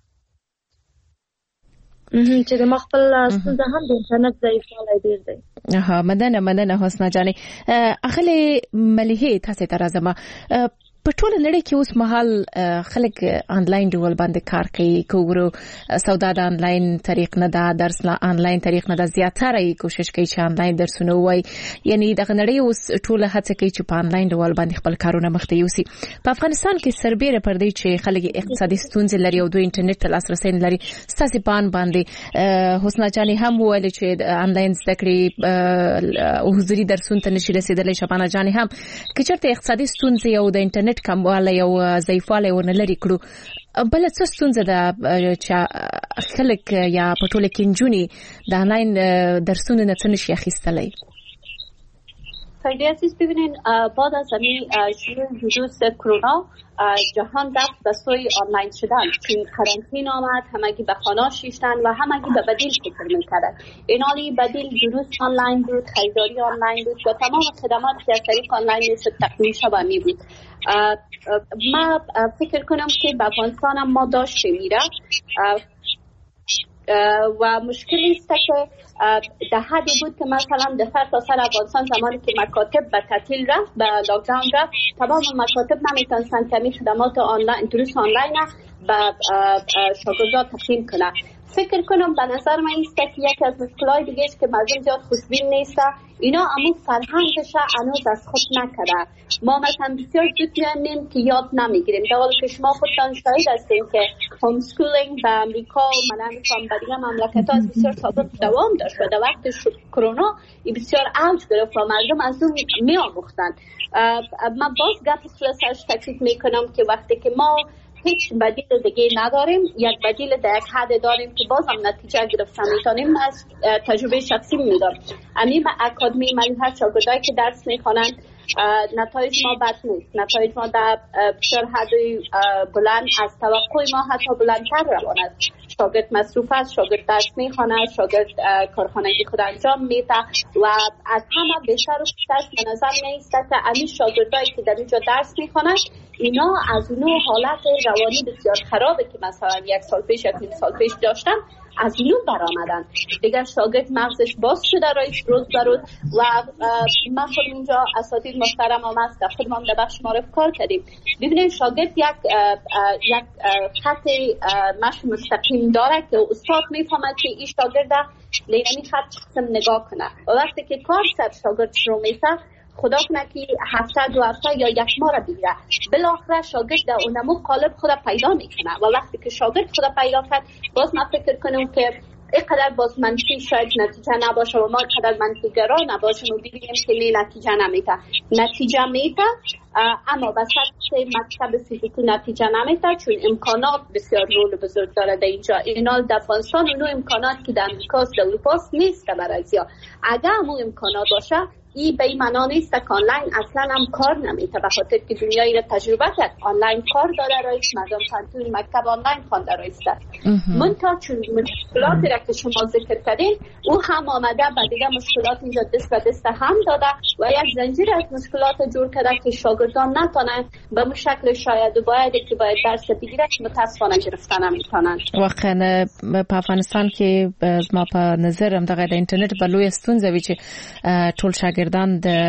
چې د ما خپل ستونزه هم د انټرنیټ ضعیفوالی ډېر دی. ها مننه مننه حسنه جانې. اخلي مليحې تاسو ته راځم. په ټول نړۍ کې اوس مهال خلک آنلاین ډول باندې کار کوي، کوورو سودا د آنلاین طریق نه ده، درس لا آنلاین طریق نه ده، زیاتره کوشش کوي چې آنلاین درسونه وایي. یعنی د نړۍ اوس ټول هڅه کوي چې په آنلاین ډول باندې خپل کارونه مخته یوسي. په افغانستان کې سربېره پر دې چې خلک اقتصادي ستونزې لري او د انټرنیټ ته لاسرسي نه لري، ستاسو پان باندې حسنه جانې هم ویل چې آنلاین زده کړې او حضوري درسونه ته نشي رسیدلی. شبانه جانې هم که چېرته اقتصادي ستونزې او د انټرنیټ کموالی او ضعیفوالی ونه لري کړو، بل څه ستونزه ده چې خلک یا په ټوله کې نجونې د آنلاین درسونه نه څه نشي اخیستلی؟ خیلی عزیز ببینین، بعد از همین شروع ویروس کرونا جهان رفت به سوی آنلاین شدن، چون قرنطینه آمد، همگی به خانه شیشتن و همگی به بدیل فکر میکردن. این حالی بدیل درست آنلاین بود، خریداری آنلاین بود و تمام خدمات که از طریق آنلاین نیست تقدیم شده می بود. ما فکر کنم که به افغانستان هم ما داشته میره و مشکل است که در حدی بود که مثلا در سرتاسر افغانستان زمانی که مکاتب به تعطیل رفت، به لاکداون رفت، تمام مکاتب نمیتونستن کمی خدمات آنلاین درست آنلاین به شاگردان تقدیم کنه. فکر کنم به نظر من است که یکی از مشکلات دیگه است که مردم زیاد خوشبین نیست، اینا اما فرهنگش هنوز از خود نکرده. ما مثلا بسیار زود میانیم که یاد نمیگیریم، در حالی که شما خودتان شاهد هستین که هوم سکولینگ به امریکا و من میخوام به دیگه مملکت‌ها از بسیار سابق دوام داشت و در وقت کرونا بسیار اوج گرفت و مردم از اون میآموختن. من باز گپ سرش تاکید میکنم که وقتی که ما هیچ بدیل دیگه نداریم، یک بدیل در یک حد داریم که باز هم نتیجه گرفتن میتونیم. از تجربه شخصی میدم، امیم اکادمی ملیحه شاگردایی که درس میخوانند نتایج ما بد نیست، نتایج ما در بسیار حد بلند از توقع ما حتی بلندتر روان است. شاگرد مصروف است، شاگرد درس میخواند، شاگرد کارخانگی خود انجام میده و از همه بیشتر و بیشتر به نظر میایسته که همین شاگردایی که در اینجا درس میخوانند اینا از اونو حالت روانی بسیار خرابه که مثلا یک سال پیش یک نیم سال پیش داشتن از اینو برآمدن. دیگر شاگرد مغزش باز شده رایش روز به روز و من خود اینجا اساتید محترم هم است که خودم در بخش معرف کار کردیم. ببینید شاگرد یک یک خط مشی مستقیم داره که استاد میفهمد که این شاگرد لیمی خط قسم نگاه کنه و وقتی که کار سر شاگرد شروع میشه خدا کنه که هفته دو هفته یا یک ماه را بگیره، بالاخره شاگرد در اونمو قالب خود پیدا میکنه و وقتی که شاگرد خود پیدا کرد باز من فکر کنم که اینقدر باز منفی شاید نتیجه نباشه و ما اینقدر منفی گرا نباشیم و بگیم که نه نتیجه نمیده. نتیجه میده اما به سطح مکتب فیزیکی نتیجه نمیده، چون امکانات بسیار رول بزرگ داره در اینجا. اینا در افغانستان اونو امکانات که در امریکاست در اروپاست نیست برای زیاد. اگر همون امکانات باشه این به این معنا نیست که آنلاین اصلا هم کار نمیده، به خاطر که دنیایی را تجربه کرد آنلاین کار داره رایست، مردم پنتون مکتب آنلاین خوانده رایست. منتها چون مشکلاتی را که شما ذکر کردین او هم آمده و دیگه مشکلات اینجا دست به دست هم داده و یک زنجیر از مشکلات جور کرده که شاگردان نتونن به اون شکل شاید باید که باید درس بگیره که متاسفانه گرفتن نمیتونن. واقعا په افغانستان کې ما په نظر هم دغه د انټرنیټ په لوی ستونزه وی چې ټول شاګردان د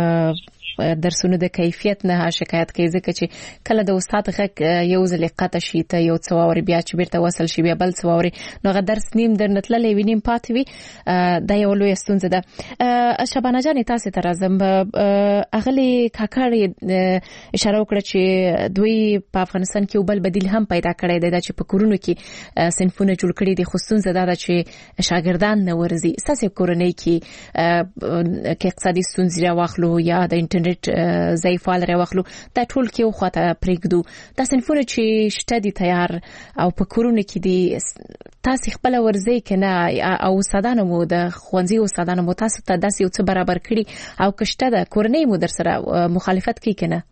درسونو د کیفیت نه شکایت کوي، ځکه چې کله د استاد غږ یو ځل قطع شي ته یو څو اور بیا چې بیرته وصل شي بیا بل څو اور نو غ درس نیم درنتللې وینم پاتې وي. دا یو لوی ستونزه ده. شبانه جان تاسو ته راځم. اغلی کاکړ اشاره وکړه چې دوی په افغانستان کې بل بدیل هم پیدا کړی دی چې په کورونو کې صنفونه جوړ کړي دي، خو ستونزه ده چې شاګردان نه ورزي. تاسو کورنۍ کې کې اقتصادي ستونزې راوخلو یا د انټرنیټ انټرنیټ ضعیفوالی راوخلو دا ټول کې یو خواته پرېږدو دا صنفونه چې شته دي تیار او په کورونه کې دي تاسو خپل ورځي کنه او استادانو مو د خوانزي استادانو مو تاسو ته داسې یو څه برابر کړي او کشته د کورنۍ مو در سره مخالفت کوي کنه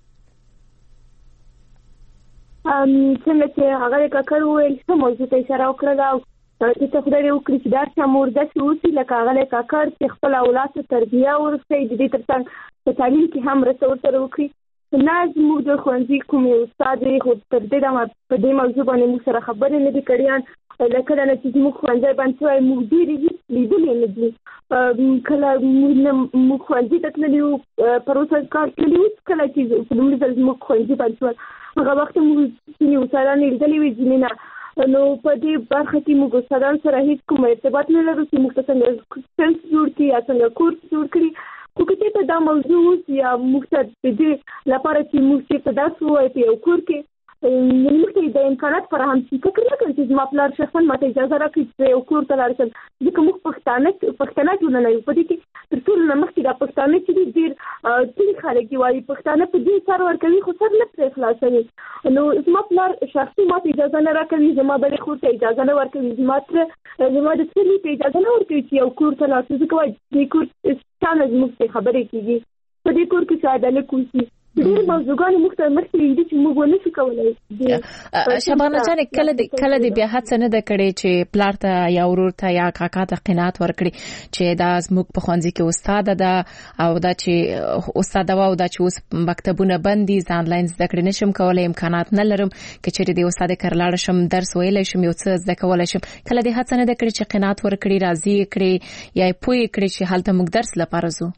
ام څنګه چې هغه کاکر ویل څه موضوع ته اشاره وکړه چې ته خدای وکړي چې دا شمور د سوسي لکه هغه کاکر چې خپل اولاد ته تربیه ورسي د دې ترڅنګ په تعلیم کې هم رسول سره وکړي لازم د خوانزي کوم استاد خو تر دې دا په دې موضوع باندې موږ سره خبرې نه دي کړې لکه دا چې موږ خوانزي باندې موږ ډېری لیدلې نه دي کله موږ خوانزي ته تللو پروسه کار کړو کله چې په دې ځل موږ خوانزي باندې هغه وخت موږ چې استادان لیدلې وي ځینې نو په دې برخه کې موږ استادان سره هیڅ کوم ارتباط نه لرو چې موږ څنګه سنس جوړ کړي یا څنګه کورس جوړ کړي خو که ته دا موضوع یا موږ ته د دې لپاره چې موږ چې په داسې وای په یو کور کې موږ ته د امکانات فراهم شي فکر نه کوم چې زما پلار شخصا ماته اجازه راکړي چې یو کور ته لاړ شم ځکه موږ پښتانه پښتانه ټولنه یو په دې کې تر ټولو نه مخکې دا پښتانه چې ډېر ټول خلک دي وایي پښتانه په دې سر ورکوي خو سر نه پرې خلاصوي نو زما پلار شخصي ماته اجازه نه راکوي زما بلې خور ته اجازه نه ورکوي زما تر زما د سړي ته اجازه نه ورکوي چې یو کور ته لاړ شي ځکه وایي دې کور څنګه زموږ ته خبرې کېږي په دې کور کې څه عدالت کوي ډېر موضوعګان مختلف مختلف دي چې موږ ونه شو کولای شبانه جان کله د کله د بیا هڅه نه د کړې چې پلار ته یا ورور ته یا کاکا ته قناعت ورکړي چې دا زموږ په خوانځي کې استاد ده او دا چې استاد و او دا چې اوس مکتبونه بندي ځانلاین زده کړې نشم کولای امکانات نه لرم چې چېرې د استاد کرلاړ شم درس ویلای شم یو څه زده کولای شم کله د هڅه نه د کړې چې قناعت ورکړي راضي کړي یا پوي کړي چې حالت موږ درس لپاره زو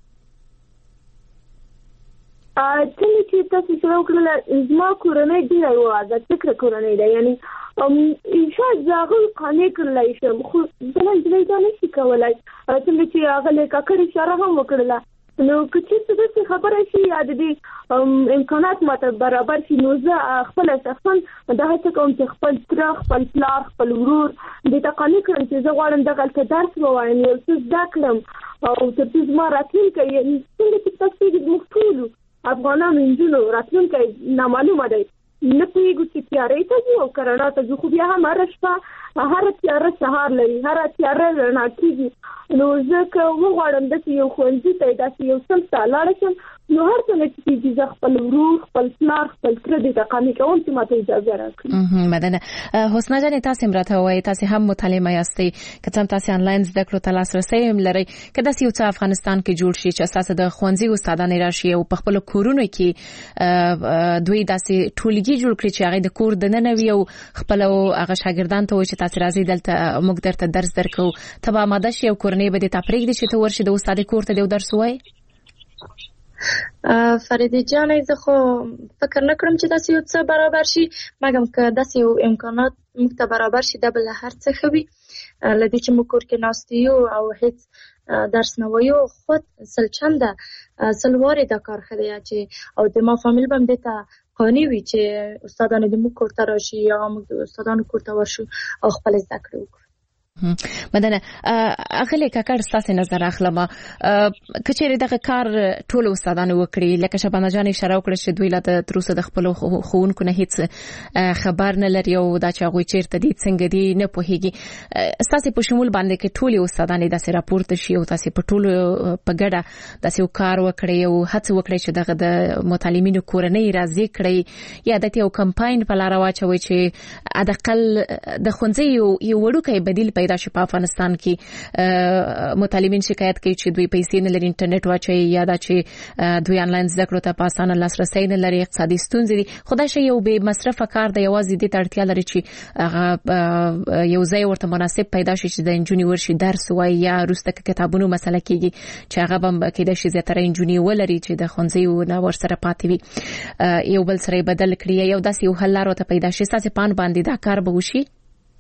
څنګه چې تاسو سره وکړل زما کورنۍ ډېره یو آزاد فکره کورنۍ ده یعنی شاید زه قانع کړلی شم خو بله نجلۍ دا نشي کولی څنګه چې هغه له کاکړ اشاره هم وکړله نو که چېرته داسې خبره شي یا د دې امکانات ماته برابر شي نو زه خپله شخصا دا هڅه کوم چې خپل تره خپل پلار خپل ورور دې ته قانع کړم چې زه غواړم دغلته درس ووایم یو څه زده کړم او تر څو زما راتلونکی څنګه چې تاسو موږ ټولو افغانانو نجونو راتلونکی نامعلومه دی نه پوهېږو چې تیارې ته ځو او کرونا ته ځو خو بیا هم هره شپه هره تیاره سهار لري هره تیاره رڼا کېږي نو زه که وغواړم داسې یو ښوونځي ته داسې یو صنف ته لاړه شم نو هر څنګه چې کېږي زه خپل ورور خپل پلار خپل تره دې ته قانع کوم چې ماته اجازه راکړي مننه حسنا جانې تاسې هم راته ووایئ تاسې هم متعلمه یاستئ که څه هم تاسې انلاین زده کړو ته لاسرسی هم لرئ که داسې یو څه افغانستان کې جوړ شي چې ستاسو د ښوونځي استادانې راشي او په خپلو کورونو کې دوی داسې ټولګي جوړ کړي چې هغې د کور دننه وي او خپلو هغه شاګردانو ته وایي چې تاسې راځئ دلته موږ درته درس درکوو ته به اماده شي او کورنۍ به دې ته پرېږدي چې ته ورشي د استادې کور ته دې درس ووایې فریده جان زه خو فکر نه کړم چې داسې یو څه برابر شي مګم که داسې یو امکانات موږ ته برابر شي دا به له هر څه ښه وي له دې چې موږ کور کې ناست یو او هیڅ درس نه وایو خود سل چنده سل وارې دا کار ښه دی چې او د ما فامیل به هم دې ته قانع وي چې استادانو د موږ کور ته راشي یا موږ د استادانو کور ته ورشو او خپل زده کړې وکړو مدنه اغلی کاکړ ستاسو نظر اخلم کچېره دغه کار ټول استادانو وکړي لکه شبانه جان اشاره وکړه چې دوی لا د تروسه د خپل خوونکو نه هیڅ خبر نه لري او دا چې هغه چیرته دي څنګه دي نه پوهیږي ستاسو په شمول باندې کې ټول استادانو د راپورټ شي او تاسو په ټول په ګډه داسې کار وکړي او هڅه وکړي چې دغه د متعلمینو کورنۍ راضي کړي یا د یو کمپاین په لار واچوي چې ادقل د خونځي یو وړوکی بدیل پیدا شي په افغانستان کې متعلمین شکایت کوي چې دوی پیسې نه لري انټرنیټ واچوي یا دا چې دوی انلاین زده کړو ته په اسانه لاسرسی نه لري اقتصادي ستونزې دي خو دا شی یو به مصرف کار دی یوازې د اړتیا لري چې هغه یو ځای ورته مناسب پیدا شي چې د انجونی ورشي درس وایي یا روسته کتابونو مسله کېږي چې هغه به کېدای شي زیاتره انجونی ولري چې د ښوونځیو نه ورسره پاتې وي یو بل سره بدل کړي یو داسې یو حل لار ورته پیدا شي ستاسو پان باندې دا کار به وشي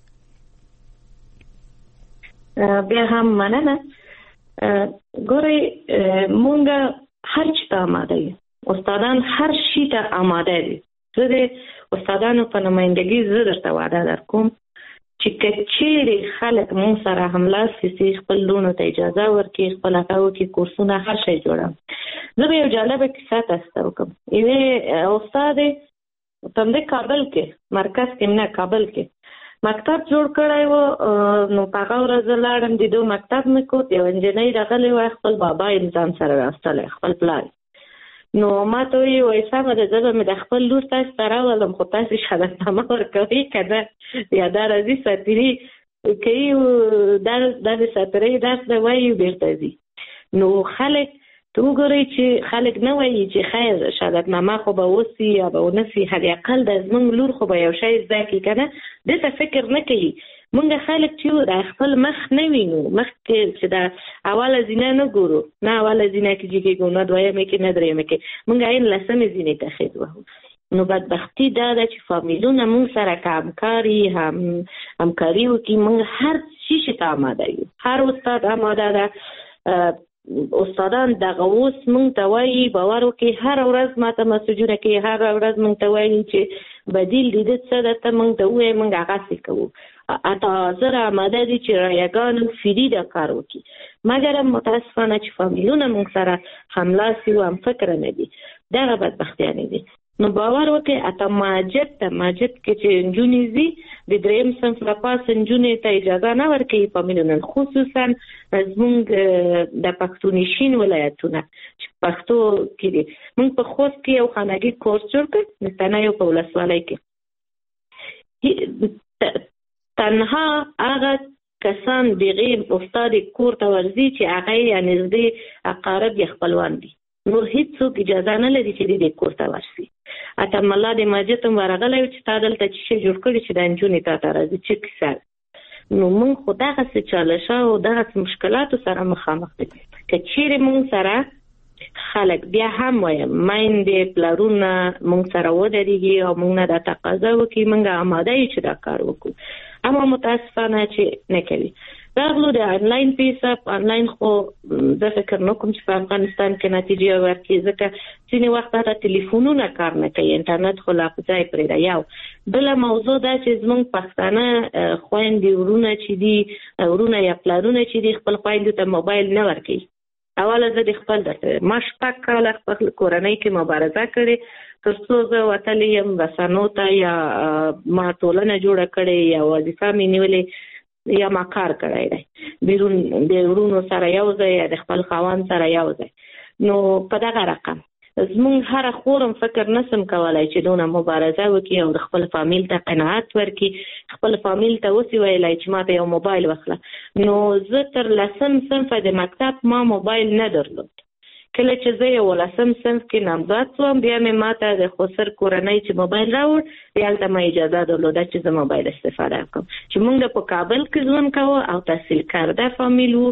بیا هم مننه ګورئ مونږ هر چی ته آماده یو استادان هر شي ته آماده دي زه د استادانو په نمایندګۍ زه درته وعده درکوم چې کچېرې خلک مونږ سره هملاسی سي خپل لونو ته اجازه ورکړي خپل هغه کې کورسونه هر شی جوړم. زه به یو جالبه کیسه تاسو وکم. یوه استاد په دې کابل کې مرکز کې نه کابل کې مکتب جوړ کړی و. نو په هغه ورځ لاړم د دوه مکتب مې کو یو انجینر راغلی و خپل بابا امتحان سره راستلی خپل پلار. نو ما ته وی وای سمه ده زه به مې د خپل لور تاسو ته راولم خو تاسو شهادتنامه ورکوئ که نه یا دا راځي ساتري کوي دا د ساترۍ درس نه وایي بیرته ځي. نو خلک ته وګورئ چې خلک نه وایي چې خیر شهادتنامه خو به وسي یا به ونه سي حداقل د زموږ لور خو به یو شی زده کړي که نه دې ته فکر نه کوي. مونږ خلک چې د خپل مخ نه وینو مخکې چې د اوله زینه نه ګورو نه اوله زینه کې چې کېږو نه دویمې کې نه درېیمې کې مونږ عین لسمې زینې ته خید وهو. نو بدبختي دا ده چې فامیلونه مونږ سره که همکاري هم همکاري وکړي مونږ هر شي ته آماده یو. هر استاد آماده ده. استادان دغه اوس مونږ ته وایي باور وکړي هر ورځ ما ته مسجونه کوي هر ورځ مونږ ته وایي چې بدیل دې څه ده ته مونږ ته ووایي مونږ هغسې کوو. اته حاضر آماده دي چې رایګانو فری دا کار وکړي مګر متاسفانه چې فامیلونه مونږ سره هملاسی و هم فکر نه دي دغه بدبختیانې دي. نو باور وکړئ اته ماجد ته ماجد کې چې نجونې ځي د درېیم صنف لپاسه نجونې ته اجازه نه ورکوي فامیلونه خصوصا زموږ د پښتونشین ولایتونه چې پښتو کې دي. مونږ په خوست کې یو خانګي کورس جوړ کړ د تنه یو په ولسوالۍ کې تنها هغه کسان بغیر استاد کور ته ورځي چې هغه یې نږدې اقارب یا خپلوان دي نور هیڅوک اجازه نه لري چې دې کور ته ورشي. اته مله د ماجد هم ورغلی چې تا دلته چې شی جوړ کړي چې د نجونې تا ته راځي چې کیسه. نو مونږ خو دغسې چالشه او دغسې مشکلاتو سره مخامخ دي. که چیرې مونږ سره خلک بیا هم وایم میندې پلرونه مونږ سره ودرېږي او مونږ نه دا تقاضا وکړي مونږ آماده یو چې دا کار وکړو اما متاسفانه چې نه کوي. راغلو د آنلاین پیسه آنلاین خو زه فکر نه کوم چې په افغانستان کې نتیجه ورکړي ځکه ځینې وخت هغه ټلیفونونه کار نه کوي انټرنیټ خو لا په ځای پرېږده. یو بله موضوع دا چې زموږ پښتانه خویندې ورونه چې دي ورونه یا پلرونه چې دي خپل خویندو ته موبایل نه ورکوي. اوله زه د خپل درته ما شپږ کاله خپل کورنۍ کې مبارزه کړې تر څو زه وتلی یم رسنو ته یا ما ټولنه جوړه کړې یا وظیفه مې نیولې یا ما کار کړی دی بیرون د ورونو سره یو ځای یا د خپل خاوند سره یو ځای. نو په دغه رقم زمونږ هره خورم فکر نسم کولای چې دونه مبارزه وکړي او د خپل فامیل ته قناعت ورکړي خپل فامیل ته وسی ویلای چې ما ته یو موبایل واخله. نو زه تر لسم صنفه د مکتب ما موبایل نه درلود. کله چې زه یو لسم صنف کې نامزد شوم بیا مې ما ته د خسر کورنۍ چې موبایل راوړ هلته ما اجازه درلوده چې زه موبایل استفاده کړم. چې موږ په کابل کې ژوند کوو او تحصیل کرده فامیل وو.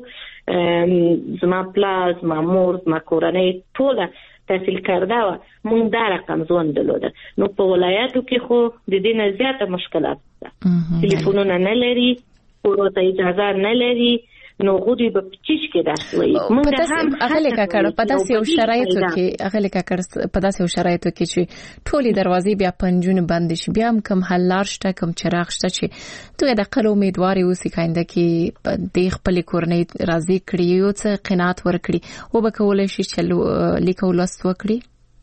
زما پلار زما مور زما کورنۍ ټوله تحصیل کرده و مونږ دا رقم ژوند درلوده. نو په ولایاتو کې خو د دې نه زیاته مشکلات ده. تلیفونونه نه لري کورو ته اجازه نه لري نو غوډي په چیش کې درس وایي. موږ هم اغلی کاکړ په داسې یو شرایطو کې اغلی کاکړ په داسې یو شرایطو کې چې ټولې دروازې بیا پنجونه بند شي بیا هم کم حل لار شته کم چراغ شته چې دوی د قلو امیدواري اوسې کاینده کې د خپل کورنۍ راضي کړي یو څه قناعت ورکړي او به کولای شي چې لیکو لوست وکړي.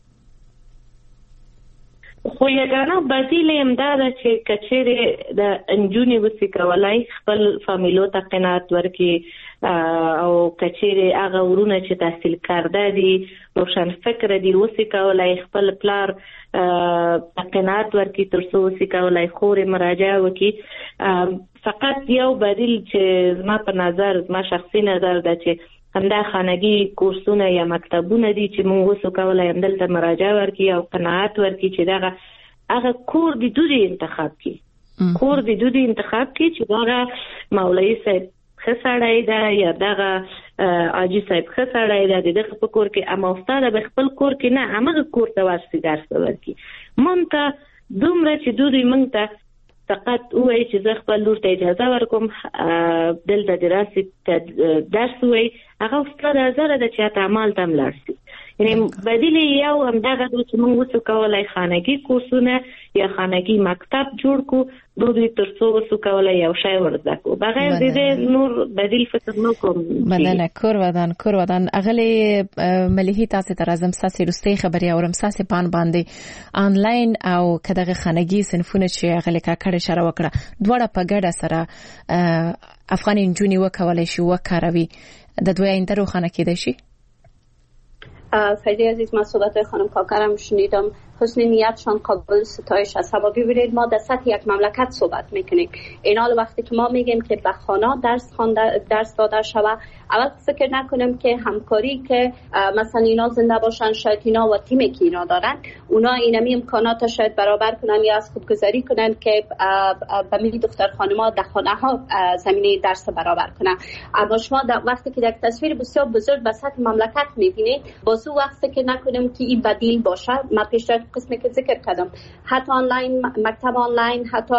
خو یګانه بدیل هم دا ده چې کچېرې د انجونې وسې کولای خپل فامیلو ته قناعت ورکړي او کچېرې هغه ورونه چې تحصیل کرده دي روشن فکر دي وسې کولای خپل پلار ته قناعت ورکړي تر څو وسې کولای خورې مراجعه وکړي. فقط یو بدیل چې زما په نظر زما شخصي نظر ده چې همدا خانګي کورسونه یا مکتبونه دي چې موږ وسو کولای هم دلته مراجعه ورکړي او قناعت ورکړي چې دغه هغه کور د دوی انتخاب کړي کور د دوی انتخاب کړي چې دغه مولوي صاحب ښه سړی ده یا دغه حاجي صاحب ښه سړی ده د دغه په کور کې اما استاد به خپل کور کې نه همغه کور ته ورسي درس ورکړي. مونږ ته دومره چې دوی مونږ ته فقط وایي چې زه خپل لور ته اجازه ورکوم دلته دراسي درس وایي هغه استاد حاضر ده چې ته عمل ته هم لاړ شي. یعنی بدیل یو همدغه د چې موږ وڅ کولای خانگی کورسونه یا خانگی مکتب جوړ کو دوی ترڅو وڅ کولای یو شی ورزده کو بغیر د دې نور بدیل فکر نه کوم. مننه کور ودان کور ودان اغلی مليحي تاسو ته راځم ساسي رستي خبري اورم ساسي پان باندې آنلاین او کداغه خانگی صنفونه چې اغلی کا کړه شره وکړه دواړه په ګډه سره افغان انجونی وکولای شي وکاروي د دوی آینده روښانه کېدای شي. فرید عزیز من صحبت خانم کاکرم شنیدم، حسن نیتشان قابل ستایش است. اما ببینید ما در سطح یک مملکت صحبت میکنیم. این حال وقتی که ما میگیم که به خانه درس خوانده درس داده شود، اول فکر نکنیم که همکاری که مثلا اینا زنده باشن، شاید اینا و تیمی که اینا دارن اونا اینمی امکانات شاید برابر کنن یا از خودگذاری کنن که به می دختر خانما در خانه ها زمینه درس برابر کنن. اما شما وقتی که یک تصویر بسیار بزرگ به سطح مملکت میبینید، باز او وقت فکر نکنیم که این بدیل باشه. ما پیش قسمی که ذکر کردم، حتی آنلاین، مکتب آنلاین، حتی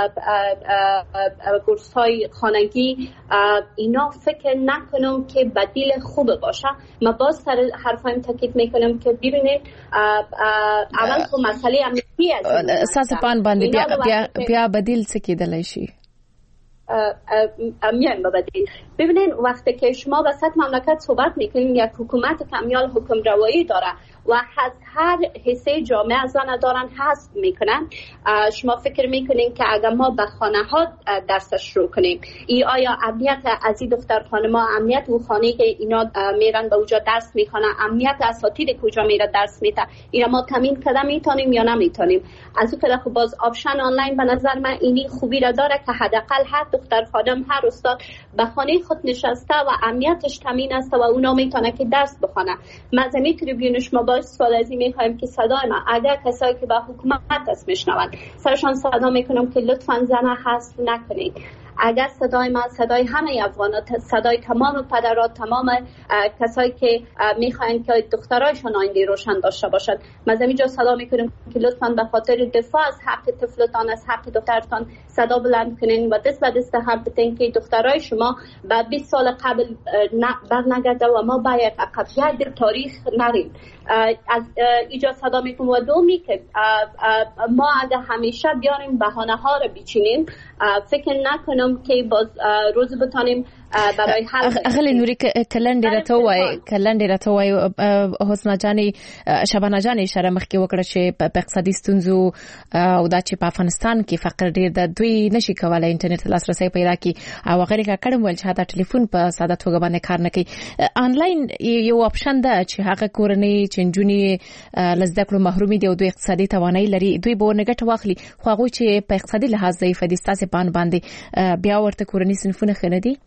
کورس های خانگی، اینا فکر نکنم که بدیل خوب باشه. ما باز سر حرفایم تاکید میکنم که ببینید اول خو مسئله امنیتی است. اساس پان باندې بیا بیا بیا بدیل څه کېدلی شي؟ میایم به بدیل. ببینید وقتی که شما به سطح مملکت صحبت میکنید، یک حکومت کمیال حکم روایی داره و از هر حصه جامعه از آن دارن حذف میکنن. شما فکر میکنین که اگر ما به خانه ها درس شروع کنیم، ای آیا امنیت از این دختر خانما، امنیت و خانه که اینا میرن به اونجا درس میخوانن، امنیت اساتید کجا میره درس میده، اینا ما تامین کردن میتونیم یا نمیتونیم؟ از اون طرف باز آپشن آنلاین به نظر من اینی خوبی را داره که حداقل هر دختر خانم، هر استاد به خانه خود نشسته و امنیتش تامین است و اونا میتونه که درس بخونه. مزمی تریبیون شما باز سوال از این میخوایم که صدای ما اگر کسایی که به حکومت است میشنون سرشان صدا میکنم که لطفاً زن حذف نکنید. اگر صدای ما صدای همه افغانان، صدای تمام پدرات، تمام کسایی که میخواین که دخترایشان آینده روشن داشته باشند، ما از اینجا صدا میکنیم که لطفاً به خاطر دفاع از حق طفلتان، از حق دخترتان صدا بلند کنین و دست به دست هم بتین که دخترای شما بعد بیست سال قبل برنگرده و ما با یک عقب‌گرد تاریخ نریم. از اینجا صدا میکنم و دومی که ما اگر همیشه بیاریم بهانه ها رو بچینیم، فکر نکنم که باز روز بتانیم برای حل. اغلی نوری کلندی را تو وای کلندی را تو وای حسنا جانی شبانه جانی اشاره مخکې وکړه چې په اقتصادي ستونزو او دا چې په افغانستان کې فقر ډیر د دوی نشي کولای انټرنیټ لاسرسي پیدا کړي او غیر کا کړم ول چې دا ټلیفون په ساده توګه باندې کار نه کوي. آنلاین یو اپشن ده چې هغه کورنۍ چې جنونی لزده کړو محرومي دي او دوی اقتصادي توانایي لري، دوی به ورنګټ واخلي، خو هغه چې په اقتصادي لحاظ ضعیف دي ستاسو پان باندې بیا ورته کورنۍ صنفونه خنه دي.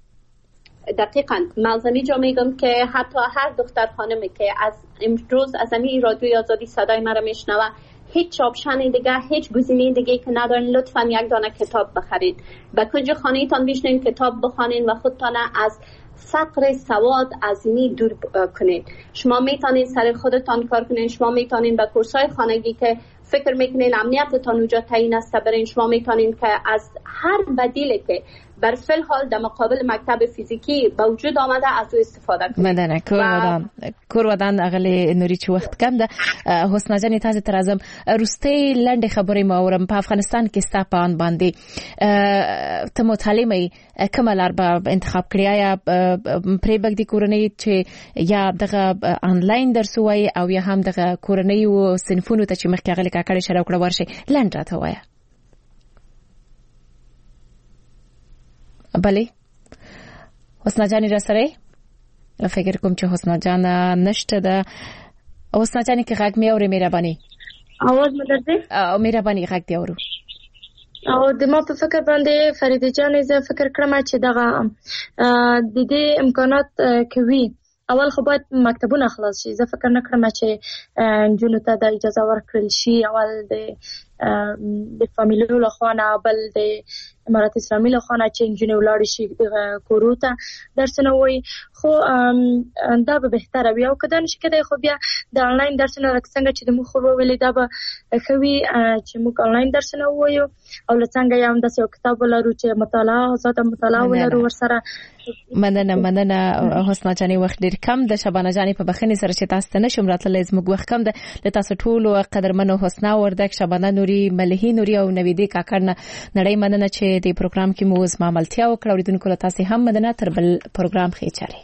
دقیقاً ملزمی جا میگم که حتی هر دختر خانمی که از امروز از امی رادیوی آزادی صدای مرا میشنوه، هیچ آپشن دیگه، هیچ گزینه دیگه که ندارین، لطفاً یک دانه کتاب بخرید، به کنج خانه تان بشینین کتاب بخوانین و خودتان از فقر سواد از اینی دور کنید. شما میتونین سر خودتان کار کنین، شما میتونین به کورسای خانگی که فکر میکنین امنیتتان اونجا تعیین است برین، شما میتونین که از هر بدیلی که بر فل حال در مقابل مکتب فیزیکی به وجود آمده از او استفاده کنید. مدنه کور ودان کور ودان اغلی نوری چې وخت کم ده. حسنا جان تاسو ته راځم، روستي لنډه خبرې ما اورم په افغانستان کې ستا په ان باندې ته متعلمه کومه لار به انتخاب کړی یا پرې بګ دي کورنۍ چې یا دغه آنلاین درس وای او یا هم دغه کورنۍ او صنفونو ته چې مخکې غلي کاکړې شره وکړه ورشي لنډه راته وایه. بله حسنا جانی را سره فکر کوم چې حسنا جان نشته ده. حسنا جانی که غږ می اوري مهرباني اواز مدرځي او مهرباني غږ دی اورو. او د ما په فکر باندې فرید جان زه فکر کړم چې دغه د دې امکانات کوي اول خو باید مکتبونه خلاص شي. زه فکر نه کړم چې جنونو ته د اجازه ورکړل شي، اول د د فامیلو له خوا نه، بل د امارات اسلامي له خوا نه چې جنونو ولاړ شي د کورو ته درسونه وایي. خو دا به بهتره وي او کله نشي کېدای خو بیا د انلاین درسونه څنګه چې د مخ وروولې دا به خوي چې موږ انلاین درسونه وایو او لڅنګه یم د یو کتاب ولرو چې مطالعه آزاد مطالعه ولرو ورسره. مننه مننه حسنا جانې وخت ډیر کم د شبانه جانې په بخښنې سره چې تاسو ته نشم راتللی زموږ وخت کم ده د تاسو ټولو قدرمنو حسنا وردک شبانه نوري ملهي نوري او نویدې کاکړ نه نړۍ مننه چې د پروګرام کې مو زما ملتیا وکړه. اوریدونکو له تاسو هم مننه. تر بل پروګرام ښه چاري.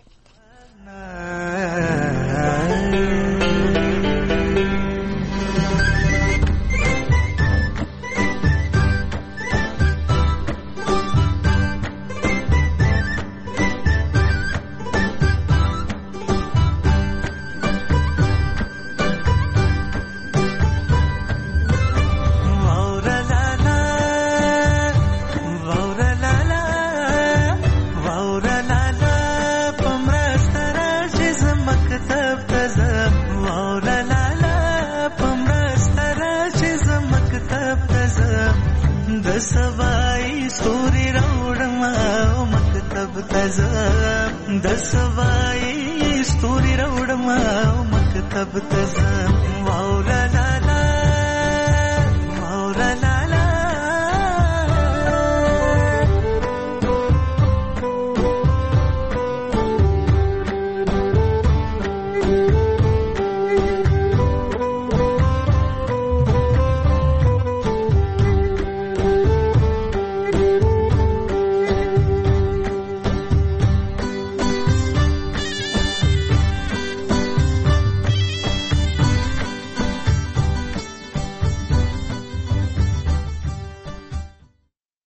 सवाई सूरी रौड़मा मकतब तज़म द सवाई सूरी रौड़मा मकतब तज़म वाउला